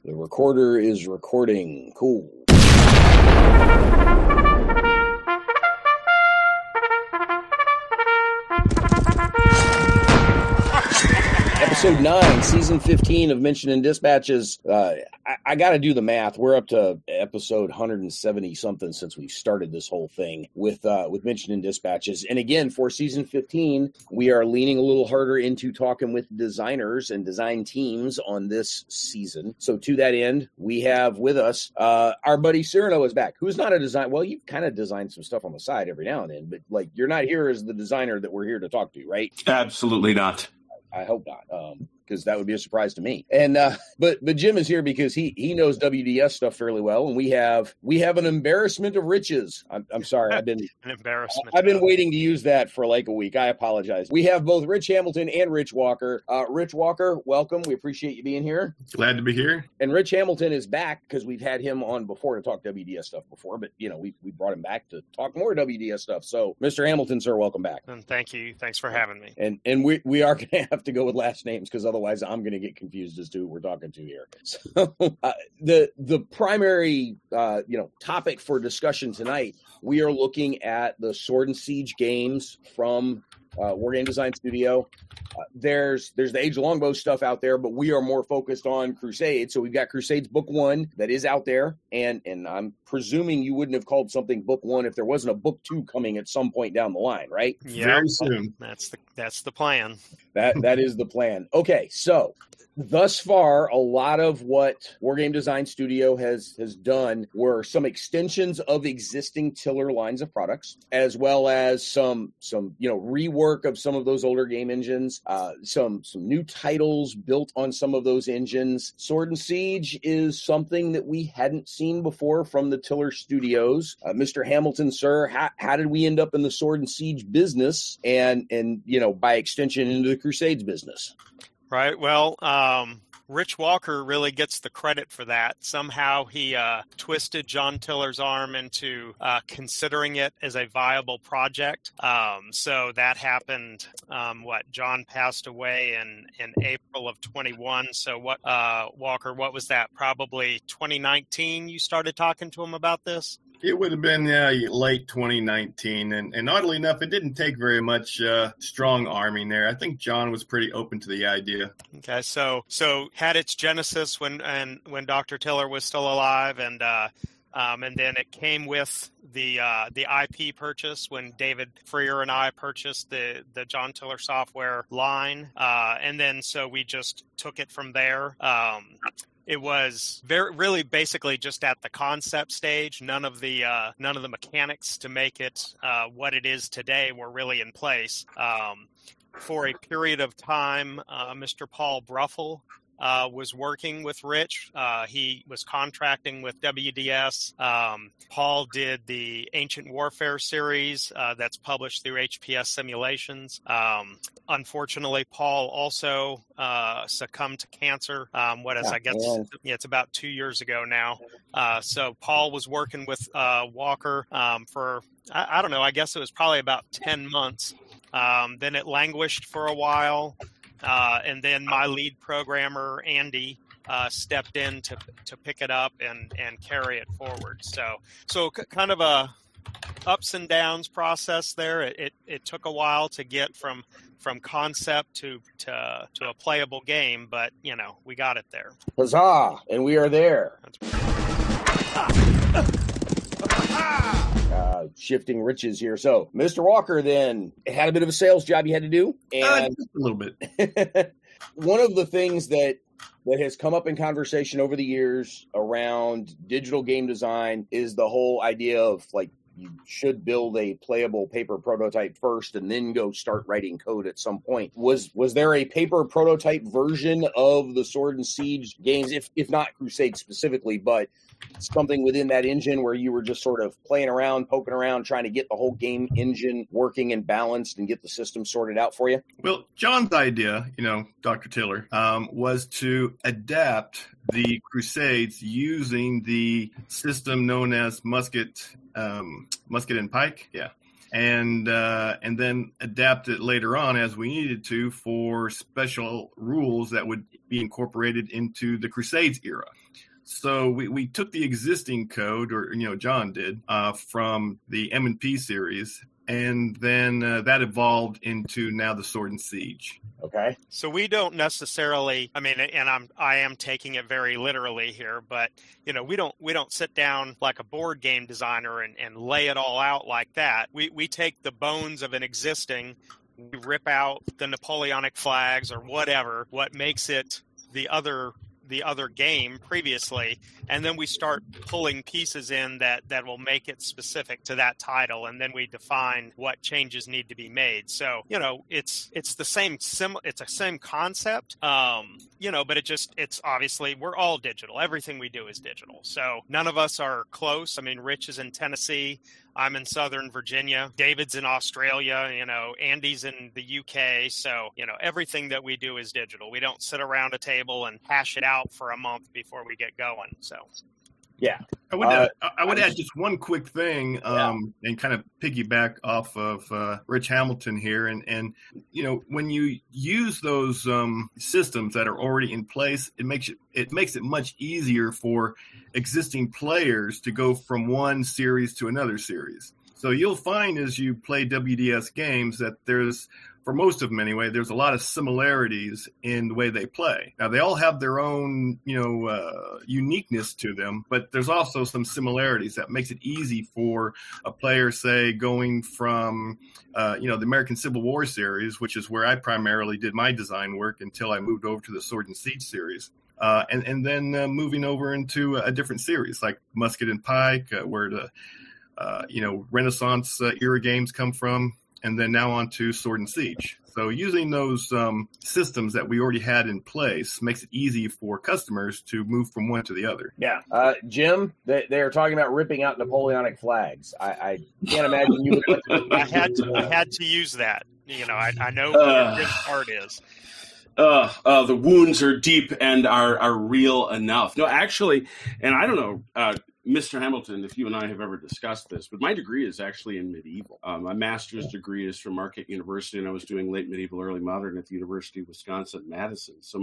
The recorder is recording. Cool. Episode 9, Season 15 of Mention and Dispatches. I got to do the math. We're up to episode 170-something since we started this whole thing with Mention and Dispatches. And again, for Season 15, we are leaning a little harder into talking with designers and design teams on this season. So to that end, we have with us our buddy Cyrano is back, who's not a design. Well, you kind of design some stuff on the side every now and then, but like you're not here as the designer that we're here to talk to, right? Absolutely not. I hope not, because that would be a surprise to me. And but Jim is here because he knows WDS stuff fairly well, and we have an embarrassment of riches. I'm sorry, I've been an embarrassment. I've been waiting to use that for like a week. I apologize. We have both Rich Hamilton and Rich Walker. Rich Walker, welcome. We appreciate you being here. Glad to be here. And Rich Hamilton is back because we've had him on before to talk WDS stuff before, but we brought him back to talk more WDS stuff. So, Mr. Hamilton, sir, welcome back. And thank you. Thanks for having me. And we are going to have to go with last names because otherwise I'm going to get confused as to who we're talking to here. So the primary topic for discussion tonight, we are looking at the Sword and Siege games from Wargame Design Studio. There's the Age of Longbow stuff out there, but we are more focused on Crusade. So we've got Crusades Book 1 that is out there, and I'm presuming you wouldn't have called something Book 1 if there wasn't a Book 2 coming at some point down the line, right? Yeah, very soon. That's the plan. That is the plan. Okay, so thus far, a lot of what Wargame Design Studio has done were some extensions of existing Tiller lines of products, as well as some rework of some of those older game engines, some new titles built on some of those engines. Sword and Siege is something that we hadn't seen before from the Tiller Studios. Mr. Hamilton, sir, how did we end up in the Sword and Siege business and by extension into the Crusades business? Right. Well, Rich Walker really gets the credit for that. Somehow he twisted John Tiller's arm into considering it as a viable project. So that happened. John passed away in April of 21. So Walker, what was that? Probably 2019 you started talking to him about this? It would have been late 2019, and oddly enough, it didn't take very much strong arming there. I think John was pretty open to the idea. Okay, so had its genesis when Dr. Tiller was still alive, and then it came with the IP purchase when David Freer and I purchased the John Tiller software line, and then so we just took it from there. It was really basically just at the concept stage. None of the mechanics to make it what it is today were really in place. For a period of time, Mr. Paul Bruffel was working with Rich. He was contracting with WDS. Paul did the Ancient Warfare series that's published through HPS Simulations. Unfortunately, Paul also succumbed to cancer. It's about 2 years ago now. So Paul was working with Walker for, I don't know, I guess it was probably about 10 months. Then it languished for a while. And then my lead programmer, Andy, stepped in to pick it up and carry it forward. So kind of a ups and downs process there. It took a while to get from concept to a playable game, but we got it there. Huzzah! And we are there. Shifting riches here. So, Mr. Walker then had a bit of a sales job you had to do, and just a little bit. One of the things that has come up in conversation over the years around digital game design is the whole idea of like you should build a playable paper prototype first and then go start writing code at some point. Was there a paper prototype version of the Sword and Siege games, if not Crusade specifically, but something within that engine where you were just sort of playing around, poking around, trying to get the whole game engine working and balanced and get the system sorted out for you? Well, John's idea, Dr. Tiller, was to adapt the Crusades using the system known as Musket and Pike. Yeah. and then adapt it later on as we needed to for special rules that would be incorporated into the Crusades era. So we took the existing code, or John did, from the M&P series, and then that evolved into now the Sword and Siege. Okay. So we don't necessarily, I mean, and I am taking it very literally here, but we don't sit down like a board game designer and lay it all out like that. We take the bones of an existing, we rip out the Napoleonic flags or whatever, what makes it the other game previously, and then we start pulling pieces in that will make it specific to that title, and then we define what changes need to be made. So it's the same it's a same concept, but it's obviously we're all digital. Everything we do is digital. So none of us are close. I mean, Rich is in Tennessee. I'm in Southern Virginia. David's in Australia. Andy's in the UK. So, everything that we do is digital. We don't sit around a table and hash it out for a month before we get going. So, yeah. I would add just one quick thing and kind of piggyback off of Rich Hamilton here. And when you use those systems that are already in place, it makes it much easier for existing players to go from one series to another series. So you'll find as you play WDS games that there's, for most of them anyway, there's a lot of similarities in the way they play. Now, they all have their own, uniqueness to them, but there's also some similarities that makes it easy for a player, say, going from, the American Civil War series, which is where I primarily did my design work until I moved over to the Sword and Siege series. And then moving over into a different series like Musket and Pike, where the Renaissance era games come from, and then now on to Sword and Siege. So using those systems that we already had in place makes it easy for customers to move from one to the other. Yeah. Jim, they are talking about ripping out Napoleonic flags. I can't imagine you would. I had to use that. I know what Jim's part is. The wounds are deep and are real enough. No, actually, and I don't know, Mr. Hamilton, if you and I have ever discussed this, but my degree is actually in medieval. My master's degree is from Marquette University, and I was doing late medieval, early modern at the University of Wisconsin-Madison. So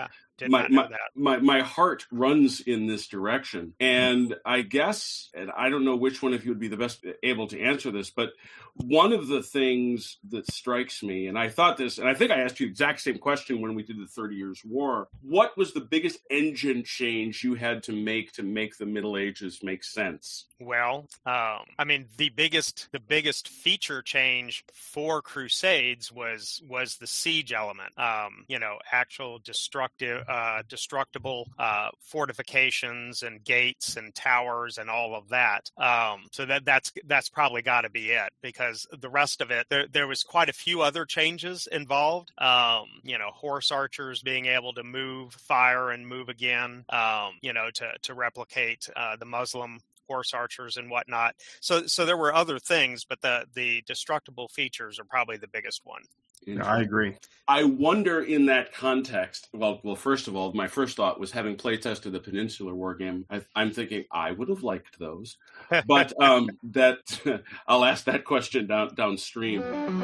my heart runs in this direction. And I guess, and I don't know which one of you would be the best able to answer this, but one of the things that strikes me, and I thought this, and I think I asked you the exact same question when we did the 30 Years' War, what was the biggest engine change you had to make the Middle Ages make sense? Well, the biggest feature change for Crusades was the siege element. Actual destructible fortifications and gates and towers and all of that. So that's probably got to be it, because the rest of it, there was quite a few other changes involved. Horse archers being able to move, fire, and move again. To replicate the Muslim horse archers and whatnot. So there were other things, but the destructible features are probably the biggest one. I agree. I wonder in that context, well, first of all, my first thought was having playtested the Peninsular War game, I'm thinking I would have liked those. But that I'll ask that question downstream.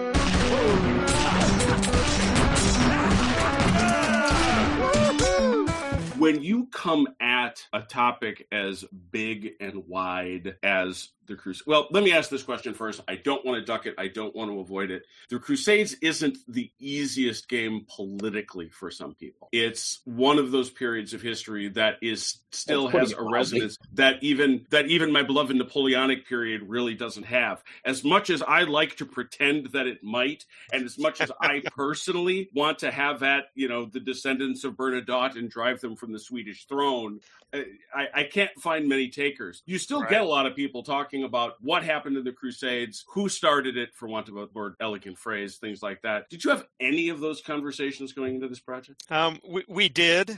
When you come at a topic as big and wide as the Crusades, well, let me ask this question first. I don't want to duck it. I don't want to avoid it. The Crusades isn't the easiest game politically for some people. It's one of those periods of history that still has a resonance that even my beloved Napoleonic period really doesn't have. As much as I like to pretend that it might, and as much as I personally want to have that, the descendants of Bernadotte and drive them from the Swedish throne, I can't find many takers. You still get a lot of people talking about what happened in the Crusades, who started it, for want of a more elegant phrase, things like that. Did you have any of those conversations going into this project? We did.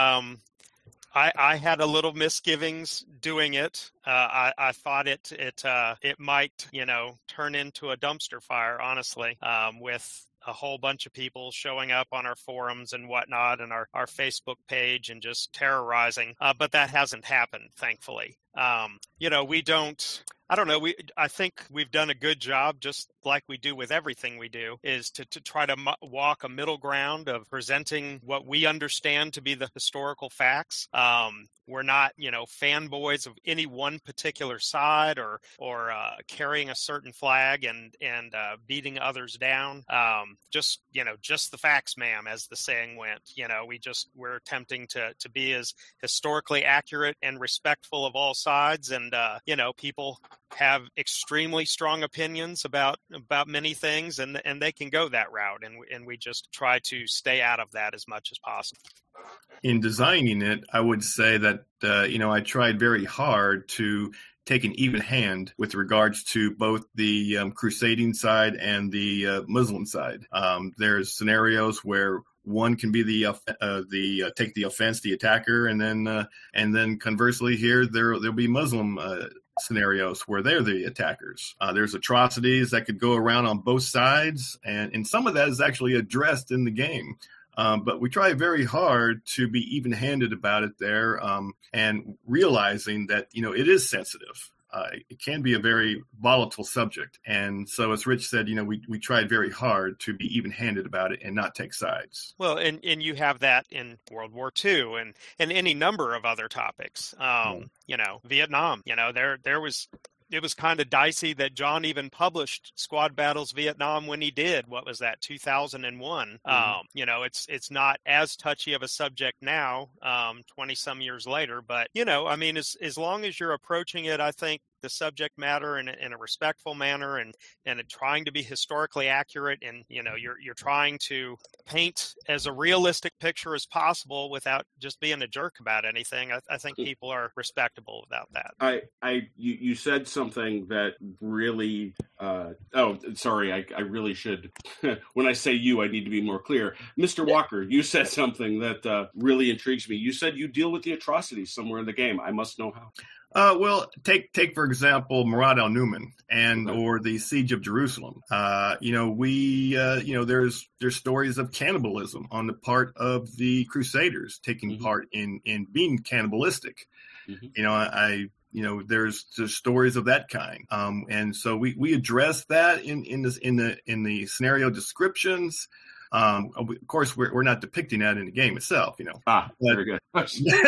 I had a little misgivings doing it. I thought it might, turn into a dumpster fire, honestly, with a whole bunch of people showing up on our forums and whatnot and our Facebook page and just terrorizing. But that hasn't happened, thankfully. We don't. I don't know. I think we've done a good job, just like we do with everything we do, is to try to walk a middle ground of presenting what we understand to be the historical facts. We're not, fanboys of any one particular side or carrying a certain flag and beating others down. Just the facts, ma'am, as the saying went. We're attempting to be as historically accurate and respectful of all sides. And, people have extremely strong opinions about many things, and they can go that route. And we just try to stay out of that as much as possible. In designing it, I would say that, I tried very hard to take an even hand with regards to both the crusading side and the Muslim side. There's scenarios where one can be the take the offense, the attacker, and then conversely here there'll be Muslim scenarios where they're the attackers. There's atrocities that could go around on both sides, and some of that is actually addressed in the game. But we try very hard to be even-handed about it there, and realizing that, it is sensitive. It can be a very volatile subject. And so, as Rich said, we tried very hard to be even-handed about it and not take sides. Well, and you have that in World War II and any number of other topics. Vietnam, it was kind of dicey that John even published Squad Battles Vietnam when he did. What was that, 2001? Mm-hmm. It's not as touchy of a subject now, 20 some years later. But, as long as you're approaching it, I think, the subject matter in a respectful manner and trying to be historically accurate, and you're trying to paint as a realistic picture as possible without just being a jerk about anything. I think people are respectable without that. You said something that really I really should when I say you, I need to be more clear. Mr. Walker, you said something that really intrigues me. You said you deal with the atrocities somewhere in the game. I must know how. Well, take for example Murad al-Numan or the Siege of Jerusalem. There's stories of cannibalism on the part of the Crusaders taking mm-hmm. part in being cannibalistic. Mm-hmm. There's stories of that kind, and so we address that in the scenario descriptions. Of course, we're not depicting that in the game itself, Very good. I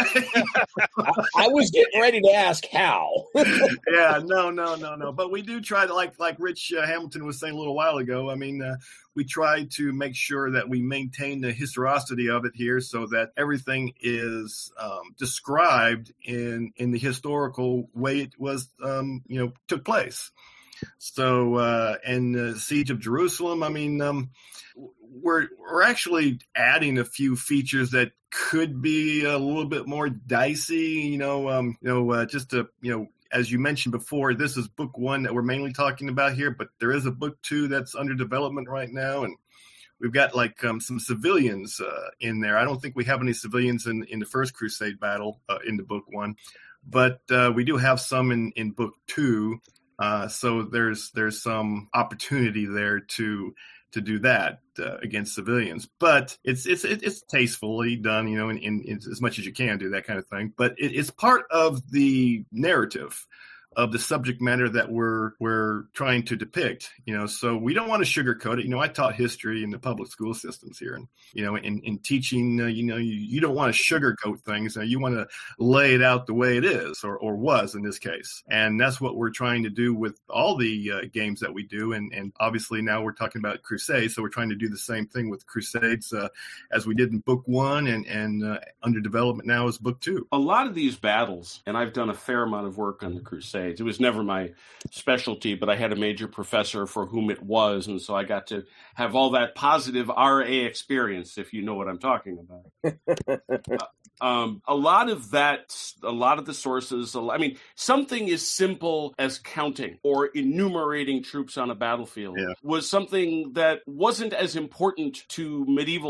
was getting ready to ask how. Yeah, no. But we do try to, like Rich Hamilton was saying a little while ago. We try to make sure that we maintain the historicity of it here, so that everything is described in the historical way it was, took place. So, and the Siege of Jerusalem, we're actually adding a few features that could be a little bit more dicey, just to, as you mentioned before, this is book one that we're mainly talking about here, but there is a book two that's under development right now. And we've got some civilians in there. I don't think we have any civilians in the first Crusade battle in the book one, but we do have some in book two. So there's some opportunity there to do that against civilians, but it's tastefully done, in as much as you can do that kind of thing. But it's part of the narrative of the subject matter that we're trying to depict, so we don't want to sugarcoat it. I taught history in the public school systems here, and, in teaching, you don't want to sugarcoat things. You want to lay it out the way it is, or was in this case. And that's what we're trying to do with all the games that we do. And obviously now we're talking about Crusades. So we're trying to do the same thing with Crusades as we did in book one, and under development now is book two. A lot of these battles, and I've done a fair amount of work on the Crusades. It was never my specialty, but I had a major professor for whom it was, and so I got to have all that positive RA experience, if you know what I'm talking about. A lot of the sources, something as simple as counting or enumerating troops on a battlefield was something that wasn't as important to medievals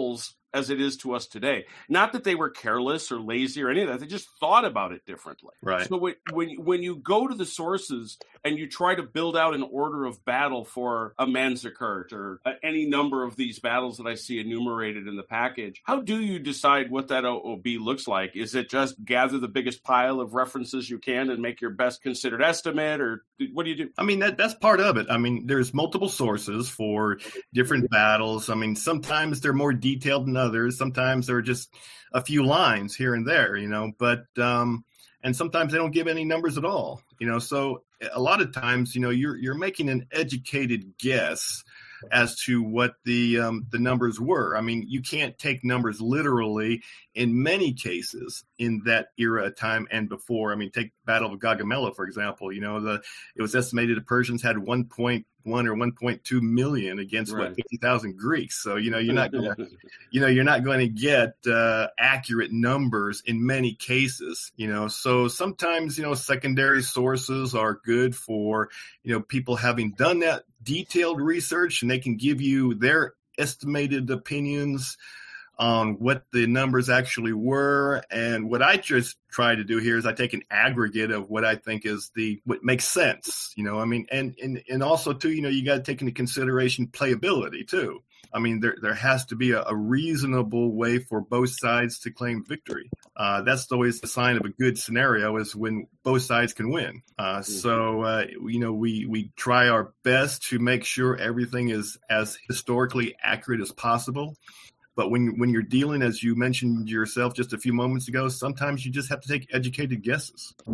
as it is to us today. Not that they were careless or lazy or any of that. They just thought about it differently. Right. So when you go to the sources and you try to build out an order of battle for a Manzikert or any number of these battles that I see enumerated in the package, how do you decide what that OOB looks like? Is it just gather the biggest pile of references you can and make your best considered estimate, or what do you do? I mean, that's part of it. I mean, there's multiple sources for different battles. I mean, sometimes they're more detailed than others. Sometimes they're just a few lines here and there, but and sometimes they don't give any numbers at all, so a lot of times, you're making an educated guess as to what the numbers were. I mean, you can't take numbers literally in many cases in that era, time, and before. I mean, take Battle of Gaugamela, for example. It was estimated the Persians had 1.1 or 1.2 million against 50,000 Greeks. So you're not going to you're not going to get accurate numbers in many cases. So sometimes secondary sources are good for people having done that detailed research, and they can give you their estimated opinions on what the numbers actually were. And what I just try to do here is I take an aggregate of what I think is what makes sense, I mean, and also too, you got to take into consideration playability too. I mean, there has to be a reasonable way for both sides to claim victory. That's always the sign of a good scenario, is when both sides can win. So we try our best to make sure everything is as historically accurate as possible. But when you're dealing, as you mentioned yourself just a few moments ago, sometimes you just have to take educated guesses. All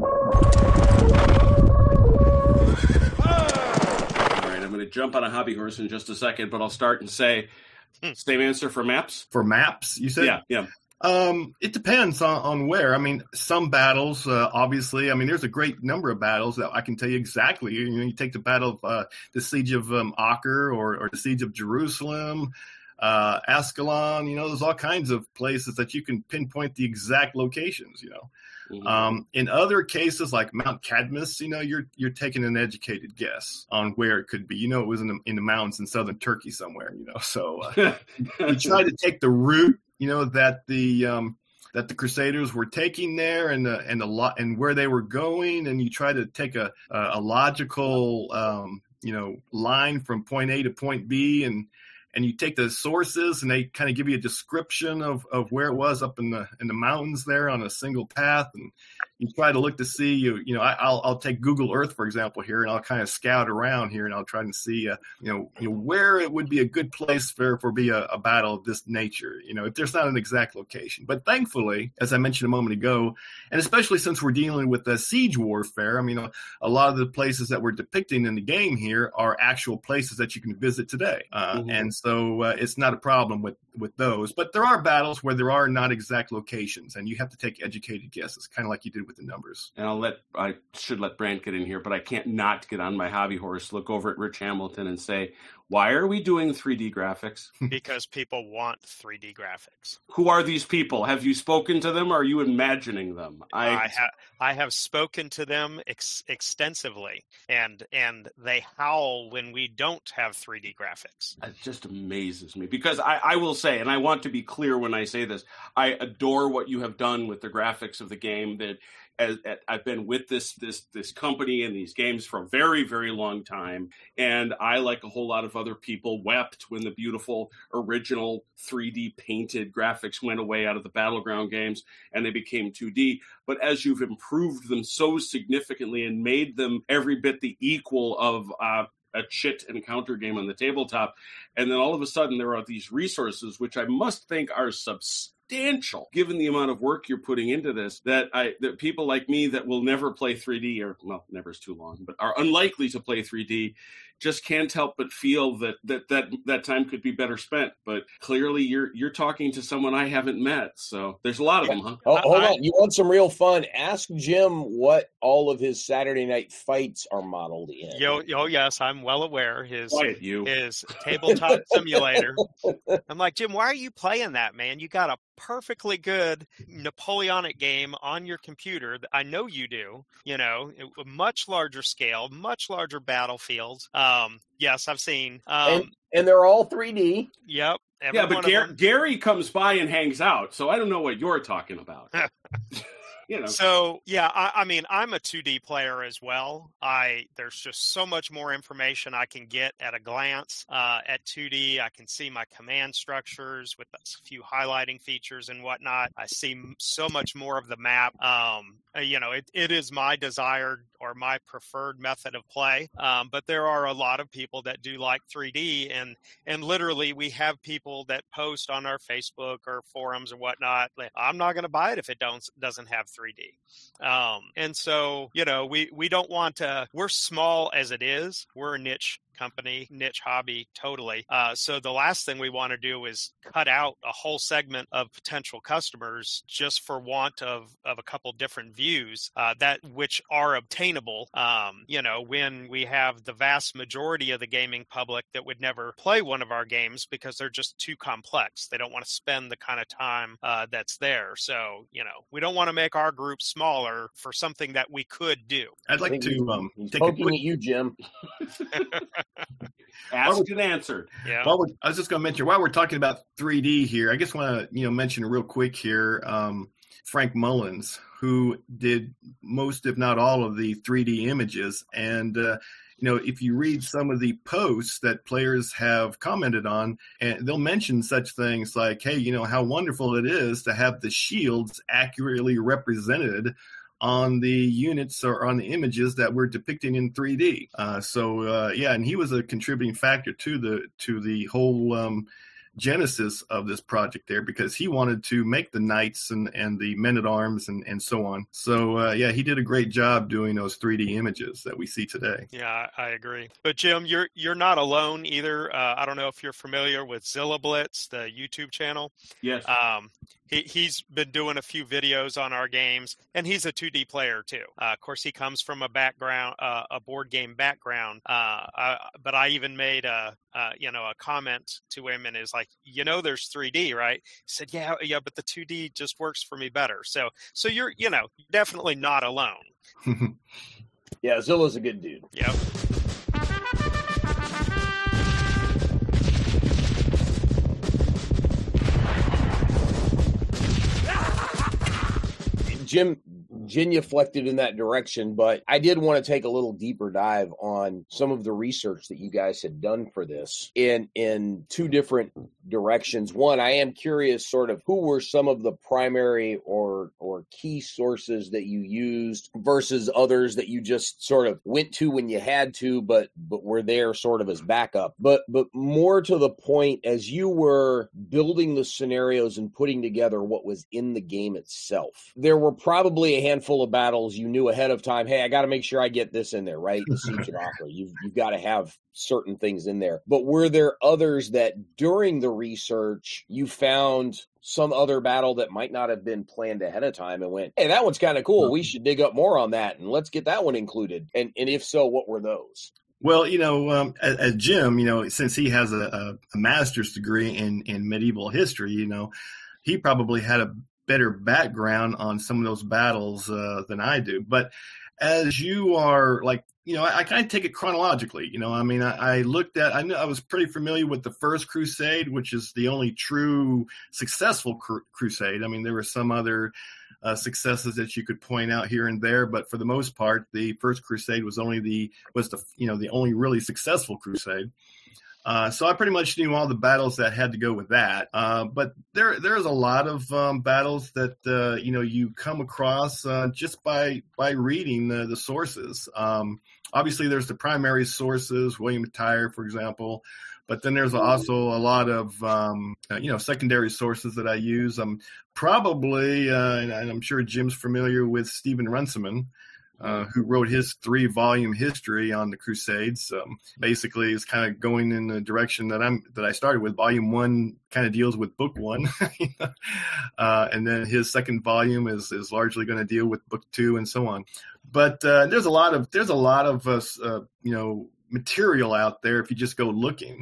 right, I'm going to jump on a hobby horse in just a second, but I'll start and say, same answer for maps? For maps, you said? Yeah. It depends on where. I mean, some battles, obviously, I mean, there's a great number of battles that I can tell you exactly. You take the battle of the Siege of Acre or the Siege of Jerusalem, Ascalon, there's all kinds of places that you can pinpoint the exact locations, In other cases like Mount Cadmus, you're taking an educated guess on where it could be. It was in the mountains in southern Turkey somewhere, so you try to take the route, that the Crusaders were taking there and where they were going, and you try to take a logical line from point A to point B, and you take the sources and they kind of give you a description of where it was up in the mountains there on a single path, and you try to look to see, I'll take Google Earth, for example, here, and I'll kind of scout around here, and I'll try to see, where it would be a good place for a battle of this nature, if there's not an exact location. But thankfully, as I mentioned a moment ago, and especially since we're dealing with the siege warfare, I mean, a lot of the places that we're depicting in the game here are actual places that you can visit today. And so it's not a problem with those. But there are battles where there are not exact locations, and you have to take educated guesses, kind of like you did with the numbers. And I should let Brant get in here, but I can't not get on my hobby horse, look over at Rich Hamilton and say, why are we doing 3D graphics? Because people want 3D graphics. Who are these people? Have you spoken to them, or are you imagining them? I have spoken to them extensively, and they howl when we don't have 3D graphics. It just amazes me, because I will say, and I want to be clear when I say this, I adore what you have done with the graphics of the game. That I've been with this company and these games for a very, very long time, and I, like a whole lot of other people, wept when the beautiful original 3D painted graphics went away out of the Battleground games and they became 2D. But as you've improved them so significantly and made them every bit the equal of a chit and counter game on the tabletop, and then all of a sudden there are these resources which I must think are substantial, given the amount of work you're putting into this, that people like me that will never play 3D, or, well, never is too long, but are unlikely to play 3D, just can't help but feel that time could be better spent. But clearly you're talking to someone I haven't met, so there's a lot of them, huh? Oh, hold on. You want some real fun? Ask Jim what all of his Saturday night fights are modeled in. Yes, I'm well aware. His tabletop simulator. I'm like, Jim, why are you playing that, man? You got a perfectly good Napoleonic game on your computer. I know you do, much larger scale, much larger battlefields. Yes, I've seen. And they're all 3D. Yep. Yeah, but Gary comes by and hangs out, so I don't know what you're talking about. So yeah, I mean, I'm a 2D player as well. There's just so much more information I can get at a glance. At 2D, I can see my command structures with a few highlighting features and whatnot. I see so much more of the map. It is my desired or my preferred method of play. But there are a lot of people that do like 3D, and literally we have people that post on our Facebook or forums or whatnot. Like, I'm not going to buy it if it doesn't have 3D. And so, we don't want to, we're small as it is. We're a niche company, niche hobby, totally. So the last thing we want to do is cut out a whole segment of potential customers just for want of a couple different views that which are obtainable. When we have the vast majority of the gaming public that would never play one of our games because they're just too complex. They don't want to spend the kind of time that's there. So, we don't want to make our group smaller for something that we could do. I'd like to take poking at you, Jim. Asked and answered. Yeah. Well, I was just going to mention, while we're talking about 3D here, I just want to mention real quick here Frank Mullins, who did most, if not all, of the 3D images. And if you read some of the posts that players have commented on, and they'll mention such things like, hey, how wonderful it is to have the shields accurately represented on the units or on the images that we're depicting in 3D. And he was a contributing factor to the whole genesis of this project there, because he wanted to make the knights and the men-at-arms and so on. So, he did a great job doing those 3D images that we see today. Yeah, I agree. But, Jim, you're not alone either. I don't know if you're familiar with Zilla Blitz, the YouTube channel. Yes. He's been doing a few videos on our games, and he's a 2D player too. Of course, he comes from a background, a board game background. But I even made a comment to him, and is like, there's 3D, right? He said, yeah, but the 2D just works for me better. So you're, definitely not alone. Yeah, Zilla's a good dude. Yep. Jim genuflected in that direction, but I did want to take a little deeper dive on some of the research that you guys had done for this in two different directions. One, I am curious sort of who were some of the primary or key sources that you used versus others that you just sort of went to when you had to, but were there sort of as backup. But more to the point, as you were building the scenarios and putting together what was in the game itself, there were probably a handful of battles you knew ahead of time. Hey, I got to make sure I get this in there, right? The Siege of Acre. You've got to have certain things in there. But were there others that during the research you found some other battle that might not have been planned ahead of time and went, hey, that one's kind of cool. We should dig up more on that and let's get that one included. And if so, what were those? Well, as Jim, since he has a master's degree in medieval history, he probably had a better background on some of those battles than I do. But as you are I kind of take it chronologically. I looked at, I knew I was pretty familiar with the First Crusade, which is the only true successful crusade. I mean, there were some other successes that you could point out here and there, but for the most part, the First Crusade was the only really successful crusade. So I pretty much knew all the battles that had to go with that. But there's a lot of battles that you come across just by reading the sources. Obviously, there's the primary sources, William Tyre, for example. But then there's also a lot of secondary sources that I use. Probably, and I'm sure Jim's familiar with Stephen Runciman, who wrote his 3-volume history on the Crusades. Basically, is kind of going in the direction that I started with. Volume 1 kind of deals with Book 1, and then his second volume is largely going to deal with Book 2, and so on. But there's a lot of material out there if you just go looking.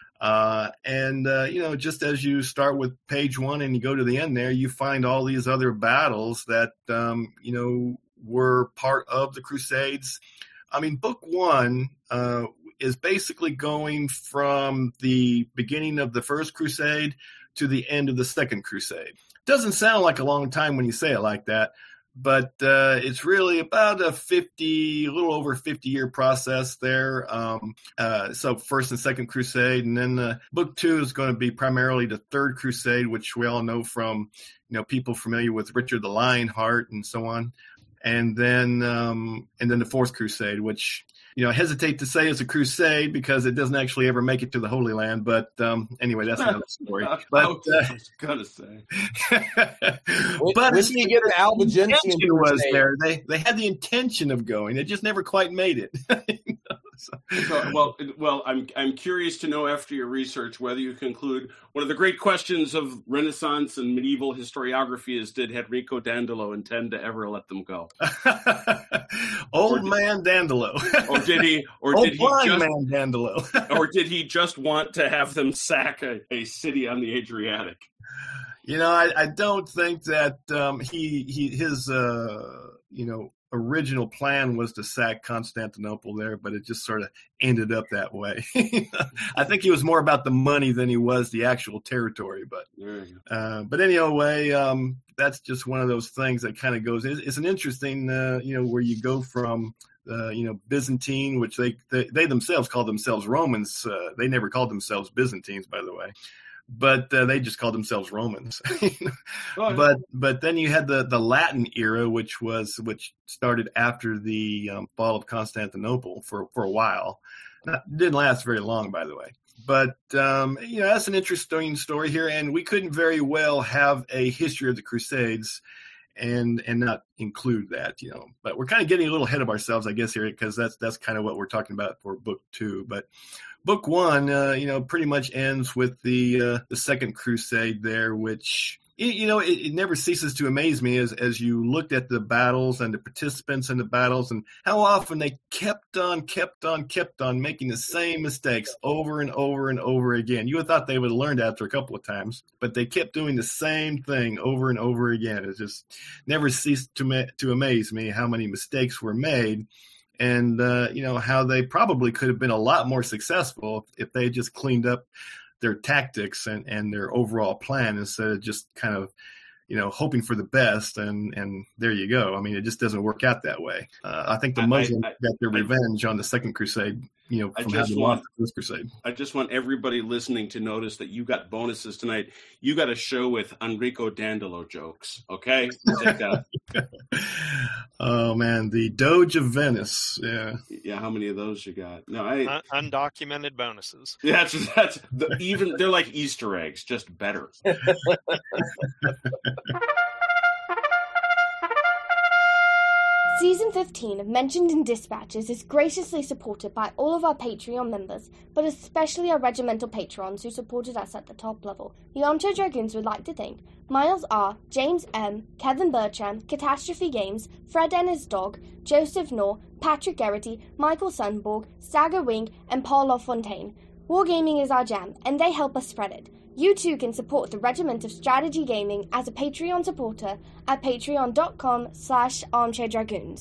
Just as you start with page 1 and you go to the end there, you find all these other battles that were part of the Crusades. I mean, Book 1 is basically going from the beginning of the First Crusade to the end of the Second Crusade. Doesn't sound like a long time when you say it like that, but it's really about a little over 50-year process there. So First and Second Crusade, and then book 2 is going to be primarily the Third Crusade, which we all know from people familiar with Richard the Lionheart and so on, and then the Fourth Crusade, which I hesitate to say it's a crusade because it doesn't actually ever make it to the Holy Land. But anyway, that's another story. But I was gonna say, but when you get the Albigensian was there, they had the intention of going. They just never quite made it. Well, I'm curious to know after your research whether you conclude one of the great questions of Renaissance and medieval historiography is: did Enrico Dandolo intend to ever let them go? Old man Dandolo. Or did he just want to have them sack a city on the Adriatic? I don't think that his original plan was to sack Constantinople there, but it just sort of ended up that way. I think he was more about the money than he was the actual territory. But anyway, that's just one of those things that kind of goes. It's an interesting, where you go from. Byzantine, which they themselves call themselves Romans. They never called themselves Byzantines, by the way, but they just called themselves Romans. But then you had the Latin era, which started after the fall of Constantinople for a while. It didn't last very long, by the way. But that's an interesting story here, and we couldn't very well have a history of the Crusades and not include that, but we're kind of getting a little ahead of ourselves, I guess, here, because that's kind of what we're talking about for book 2. But book 1, pretty much ends with the Second Crusade there, which it never ceases to amaze me as you looked at the battles and the participants in the battles and how often they kept on making the same mistakes over and over and over again. You would have thought they would have learned after a couple of times, but they kept doing the same thing over and over again. It just never ceased to amaze me how many mistakes were made. And, how they probably could have been a lot more successful if they just cleaned up their tactics and their overall plan instead of just kind of, hoping for the best. And there you go. I mean, it just doesn't work out that way. I think the Muslims got their revenge on the Second Crusade, from having lost the First Crusade. I just want everybody listening to notice that you got bonuses tonight. You got a show with Enrico Dandolo jokes. Okay. Take that. Oh man, the Doge of Venice. Yeah. Yeah. How many of those you got? No, undocumented bonuses. Yeah, they're like Easter eggs, just better. Season 15 of Mentioned in Dispatches is graciously supported by all of our Patreon members, but especially our regimental patrons who supported us at the top level. The Armchair Dragoons would like to thank Miles R., James M., Kevin Bertram, Catastrophe Games, Fred and his dog, Joseph Knorr, Patrick Garrity, Michael Sunborg, Stagger Wing, and Paul LaFontaine. Wargaming is our jam, and they help us spread it. You too can support the Regiment of Strategy Gaming as a Patreon supporter at patreon.com/armchairdragoons.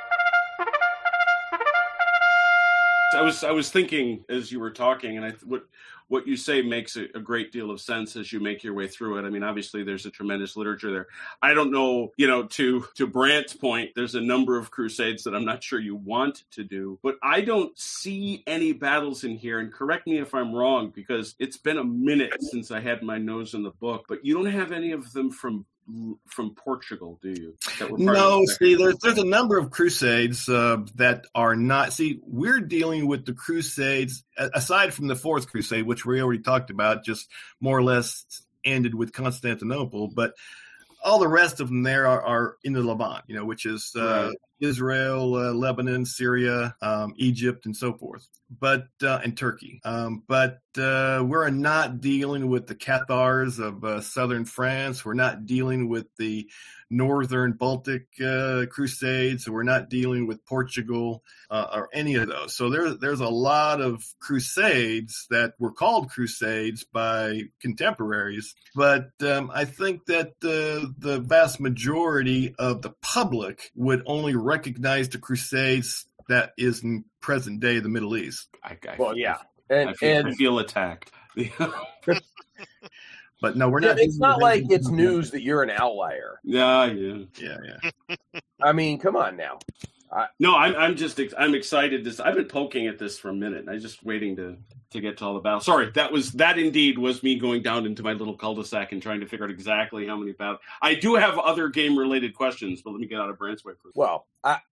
I was thinking as you were talking, and what you say makes a great deal of sense as you make your way through it. I mean, obviously, there's a tremendous literature there. I don't know, to Brant's point, there's a number of crusades that I'm not sure you want to do, but I don't see any battles in here, and correct me if I'm wrong, because it's been a minute since I had my nose in the book, but you don't have any of them from Portugal, do you? No, see, there's a number of crusades that are not. See, we're dealing with the crusades, aside from the Fourth Crusade, which we already talked about, just more or less ended with Constantinople, but all the rest of them there are in the Levant, which is Israel, Lebanon, Syria, Egypt, and so forth, and Turkey. But we're not dealing with the Cathars of southern France. We're not dealing with the northern Baltic crusades. We're not dealing with Portugal or any of those. So there's a lot of crusades that were called crusades by contemporaries. But I think that the vast majority of the public would only recognize the crusades that is in present day the Middle East. And I feel attacked. But no, we're not. It's not like it's news that you're an outlier. Yeah. I mean, come on now. I'm excited. I've been poking at this for a minute. I'm just waiting to get to all the battles. Sorry, that indeed was me going down into my little cul-de-sac and trying to figure out exactly how many battles. I do have other game-related questions, but let me get out of Brant's way first. Well,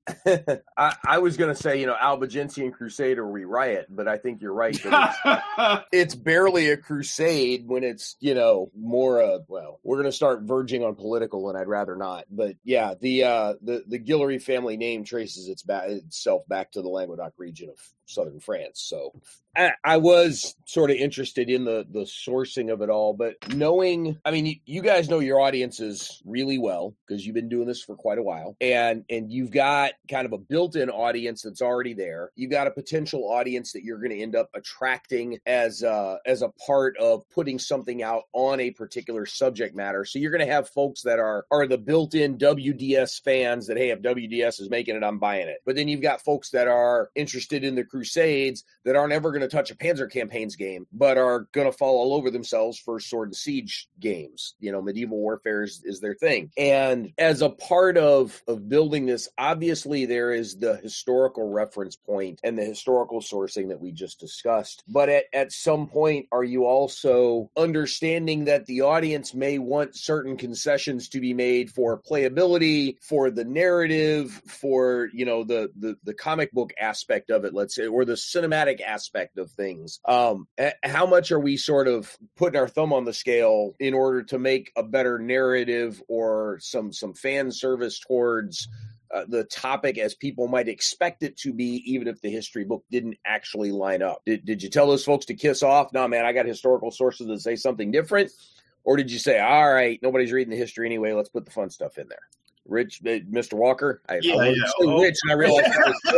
I was going to say, Albigensian Crusade or We Riot, but I think you're right. It's barely a crusade when it's, more we're going to start verging on political, and I'd rather not. But yeah, the Guillory family name traces itself back to the Languedoc region of southern France. So I was sort of interested in the sourcing of it all, but knowing, you guys know your audiences really well because you've been doing this for quite a while, and you've got kind of a built-in audience that's already there. You've got a potential audience that you're going to end up attracting as a part of putting something out on a particular subject matter. So you're going to have folks that are the built-in WDS fans that, hey, if WDS is making it, I'm buying it. But then you've got folks that are interested in the Crusades that aren't ever going to touch a Panzer Campaigns game, but are going to fall all over themselves for Sword and Siege games. Medieval warfare is their thing. And as a part of building this, obviously there is the historical reference point and the historical sourcing that we just discussed. But at some point, are you also understanding that the audience may want certain concessions to be made for playability, for the narrative, for, the comic book aspect of it, let's say, or the cinematic aspect of things? How much are we sort of putting our thumb on the scale in order to make a better narrative or some fan service towards the topic as people might expect it to be, even if the history book didn't actually line up? Did you tell those folks to kiss off? No, man, I got historical sources that say something different. Or did you say, all right, nobody's reading the history anyway, let's put the fun stuff in there? Rich, Mr. Walker, I Rich, and I realized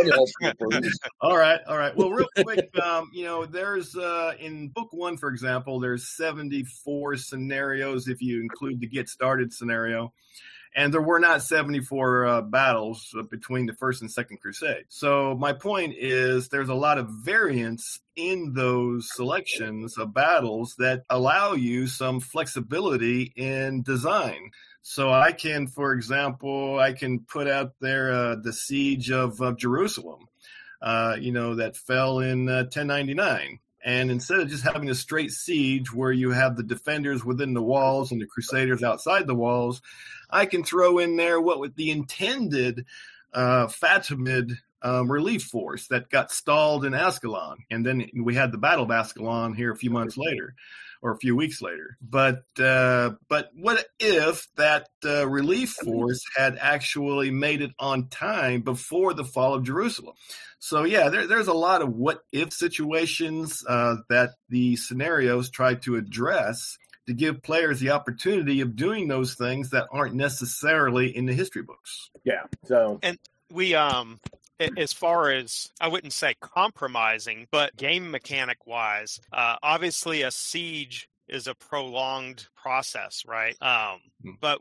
All right. Well, real quick, there's in book 1, for example, there's 74 scenarios if you include the get started scenario. And there were not 74 battles between the First and Second Crusade. So my point is there's a lot of variance in those selections of battles that allow you some flexibility in design. So I can, for example, put out there the siege of Jerusalem, that fell in 1099. And instead of just having a straight siege where you have the defenders within the walls and the crusaders outside the walls, I can throw in there what with the intended Fatimid relief force that got stalled in Ascalon. And then we had the Battle of Ascalon here a few months later, or a few weeks later. But what if that relief force had actually made it on time before the fall of Jerusalem? So, yeah, there's a lot of what-if situations that the scenarios try to address to give players the opportunity of doing those things that aren't necessarily in the history books. Yeah. So, and we, as far as, I wouldn't say compromising, but game mechanic-wise, obviously a siege is a prolonged process, right? But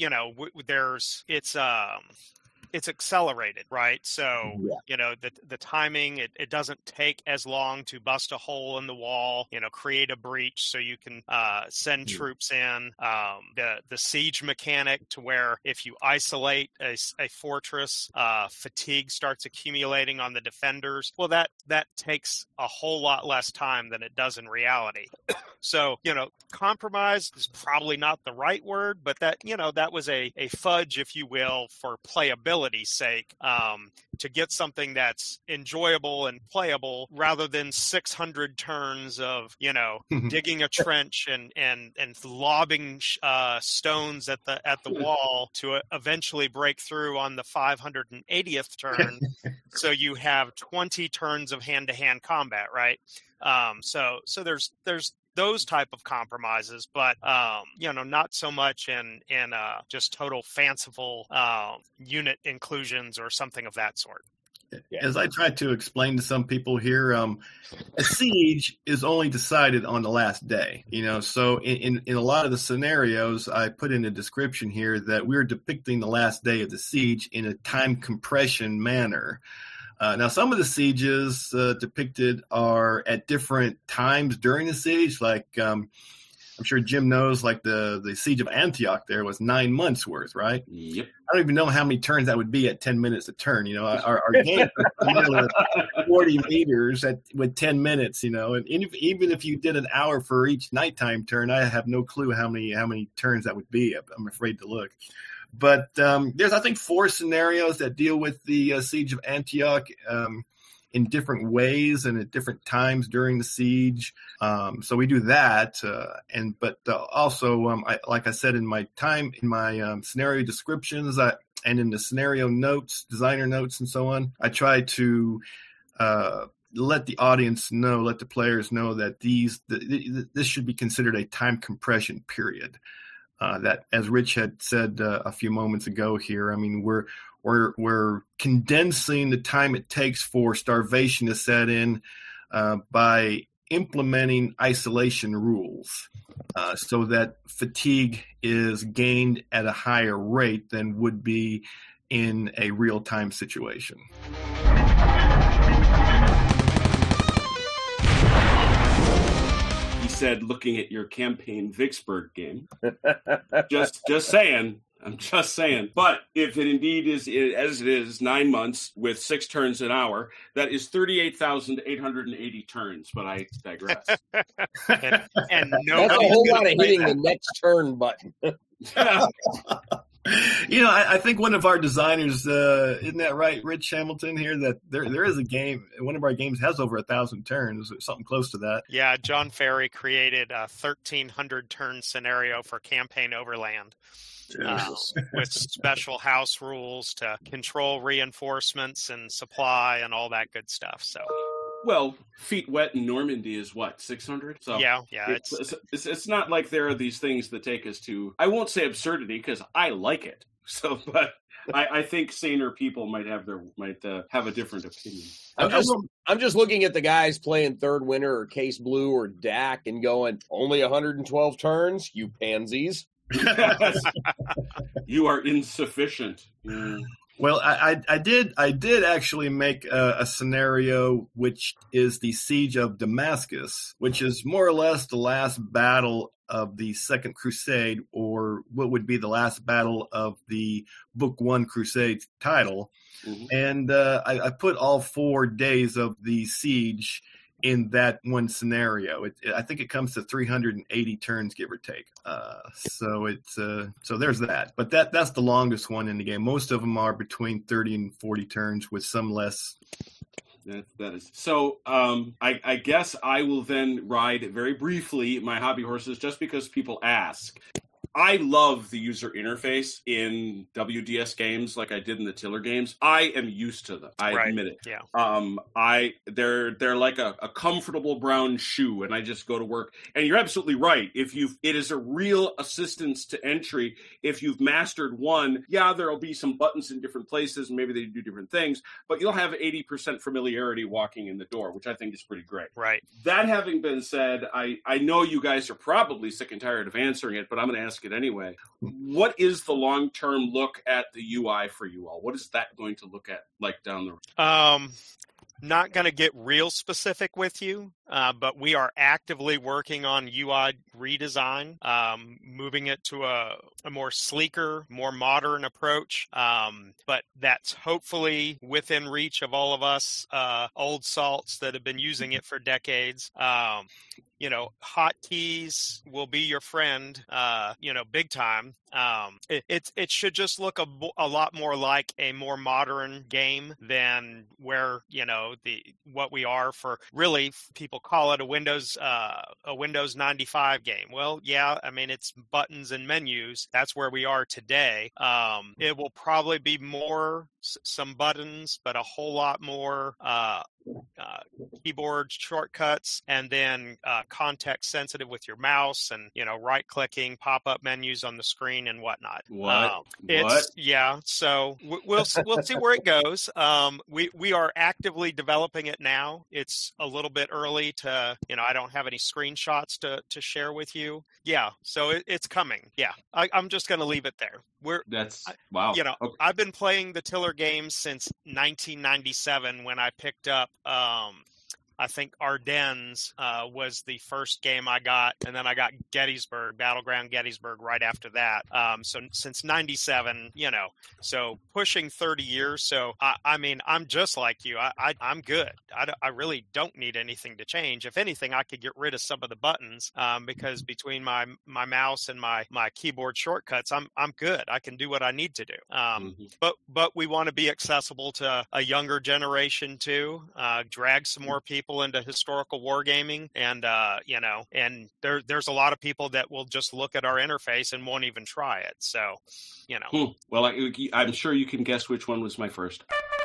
it's accelerated, right? So, the timing, it doesn't take as long to bust a hole in the wall, create a breach so you can send troops in. The siege mechanic to where if you isolate a fortress, fatigue starts accumulating on the defenders. Well, that takes a whole lot less time than it does in reality. So, compromise is probably not the right word, but that was a fudge, if you will, for playability's sake, to get something that's enjoyable and playable rather than 600 turns of, digging a trench and lobbing stones at the wall to eventually break through on the 580th turn. So you have 20 turns of hand-to-hand combat, right? So there's those type of compromises, but not so much in just total fanciful unit inclusions or something of that sort. As I try to explain to some people here, a siege is only decided on the last day. So in a lot of the scenarios, I put in a description here that we're depicting the last day of the siege in a time compression manner. Now, some of the sieges depicted are at different times during the siege. Like, I'm sure Jim knows, like the siege of Antioch there was 9 months worth, right? Yep. I don't even know how many turns that would be at 10 minutes a turn. Our game is 40 meters with 10 minutes, and even if you did an hour for each nighttime turn, I have no clue how many turns that would be. I'm afraid to look. But there's, I think, 4 scenarios that deal with the siege of Antioch in different ways and at different times during the siege. So we do that. But also, like I said, in my scenario descriptions and in the scenario notes, designer notes and so on, I try to let the audience know, let the players know that this should be considered a time compression period. That, as Rich had said a few moments ago here, I mean, we're condensing the time it takes for starvation to set in by implementing isolation rules so that fatigue is gained at a higher rate than would be in a real-time situation. Said, looking at your campaign Vicksburg game. just saying. I'm just saying. But if it indeed is, as it is, 9 months with 6 turns an hour, that is 38,880 turns. But I digress. and that's a whole lot of hitting the next turn button. I think one of our designers, isn't that right, Rich Hamilton here, that there is a game, one of our games has over 1,000 turns, something close to that. Yeah, John Ferry created a 1,300 turn scenario for Campaign Overland. With special house rules to control reinforcements and supply and all that good stuff. So, well, Feet Wet in Normandy is what, 600? So yeah. It's not like there are these things that take us to, I won't say absurdity because I like it. So, but I think saner people might have a different opinion. I'm just looking at the guys playing Third Winter or Case Blue or DAC and going, only 112 turns, you pansies. You are insufficient. Mm. Well, I did actually make a scenario which is the Siege of Damascus, which is more or less the last battle of the Second Crusade, or what would be the last battle of the Book 1 Crusade title. Mm-hmm. And I put all 4 days of the siege in that one scenario. I think it comes to 380 turns, give or take. So there's that. But that's the longest one in the game. Most of them are between 30 and 40 turns, with some less. That is so. I guess I will then ride very briefly my hobby horses, just because people ask. I love the user interface in WDS games like I did in the Tiller games. I am used to them. I admit it. Yeah. They're like a comfortable brown shoe, and I just go to work. And you're absolutely right. It is a real assistance to entry. If you've mastered one, there'll be some buttons in different places, and maybe they do different things, but you'll have 80% familiarity walking in the door, which I think is pretty great. Right. That having been said, I know you guys are probably sick and tired of answering it, but I'm going to ask it anyway. What is the long-term look at the UI for you all? What is that going to look at like down the road? Not going to get real specific with you, but we are actively working on UI redesign, moving it to a more sleeker, more modern approach. But that's hopefully within reach of all of us old salts that have been using it for decades. Hotkeys will be your friend, big time. It should just look a lot more like a more modern game than where, what we are for. Really, people call it a Windows 95 game. Well, yeah, I mean, it's buttons and menus. That's where we are today. It will probably be more some buttons, but a whole lot more keyboard shortcuts, and then context sensitive with your mouse, and right clicking, pop up menus on the screen and whatnot. What? Yeah. So we'll see where it goes. We are actively developing it now. It's a little bit early to I don't have any screenshots to share with you. Yeah. So it's coming. Yeah. I'm just going to leave it there. Wow. Okay. I've been playing the Tiller games since 1997 when I picked up I think Ardennes was the first game I got, and then I got Battleground Gettysburg right after that. So since 97, so pushing 30 years. So I mean, I'm just like you. I'm good. I really don't need anything to change. If anything, I could get rid of some of the buttons because between my mouse and my keyboard shortcuts, I'm good. I can do what I need to do. But we want to be accessible to a younger generation too. Drag some more people into historical wargaming, and and there's a lot of people that will just look at our interface and won't even try it. So, Well, I'm sure you can guess which one was my first.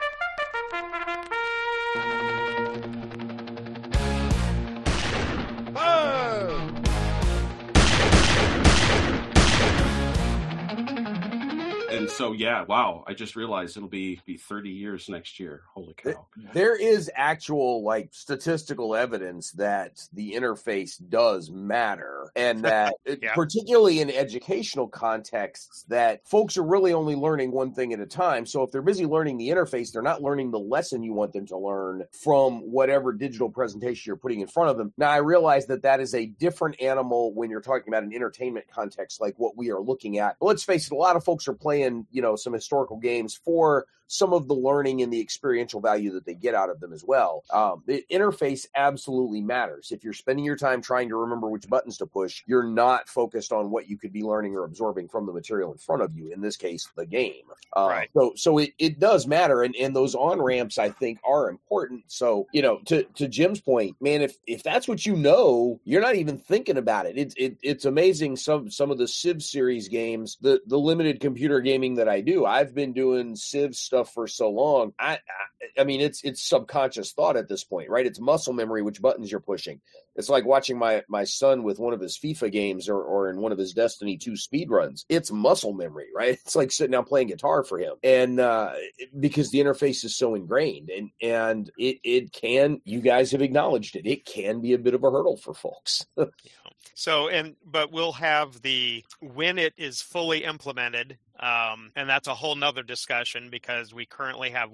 And so, wow, I just realized it'll be 30 years next year. Holy cow. There is actual statistical evidence that the interface does matter, and that particularly in educational contexts, that folks are really only learning one thing at a time. So if they're busy learning the interface, they're not learning the lesson you want them to learn from whatever digital presentation you're putting in front of them. Now, I realize that is a different animal when you're talking about an entertainment context like what we are looking at. But let's face it, a lot of folks are playing some historical games for some of the learning and the experiential value that they get out of them as well. The interface absolutely matters. If you're spending your time trying to remember which buttons to push, you're not focused on what you could be learning or absorbing from the material in front of you, in this case, the game. Right. So it does matter, and those on-ramps, I think, are important. So, to Jim's point, man, if that's what you're not even thinking about it. It's amazing some of the Civ series games, the limited computer gaming that I do. I've been doing Civ stuff for so long. I mean, it's subconscious thought at this point, right? It's muscle memory, which buttons you're pushing. It's like watching my son with one of his FIFA games or in one of his Destiny 2 speed runs. It's muscle memory, right? It's like sitting down playing guitar for him. And because the interface is so ingrained, and it can, you guys have acknowledged it can be a bit of a hurdle for folks. So, but we'll have when it is fully implemented, and that's a whole nother discussion because we currently have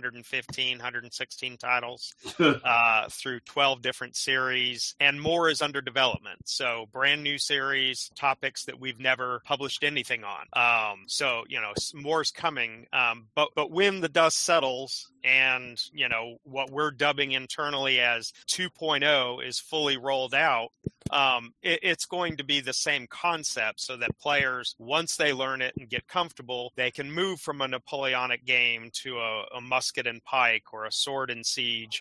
116 titles through 12 different series, and more is under development. So brand new series, topics that we've never published anything on. So, more is coming. But when the dust settles and, what we're dubbing internally as 2.0 is fully rolled out, it's going to be the same concept so that players, once they learn it and get comfortable, they can move from a Napoleonic game to a musket and pike or a sword and siege,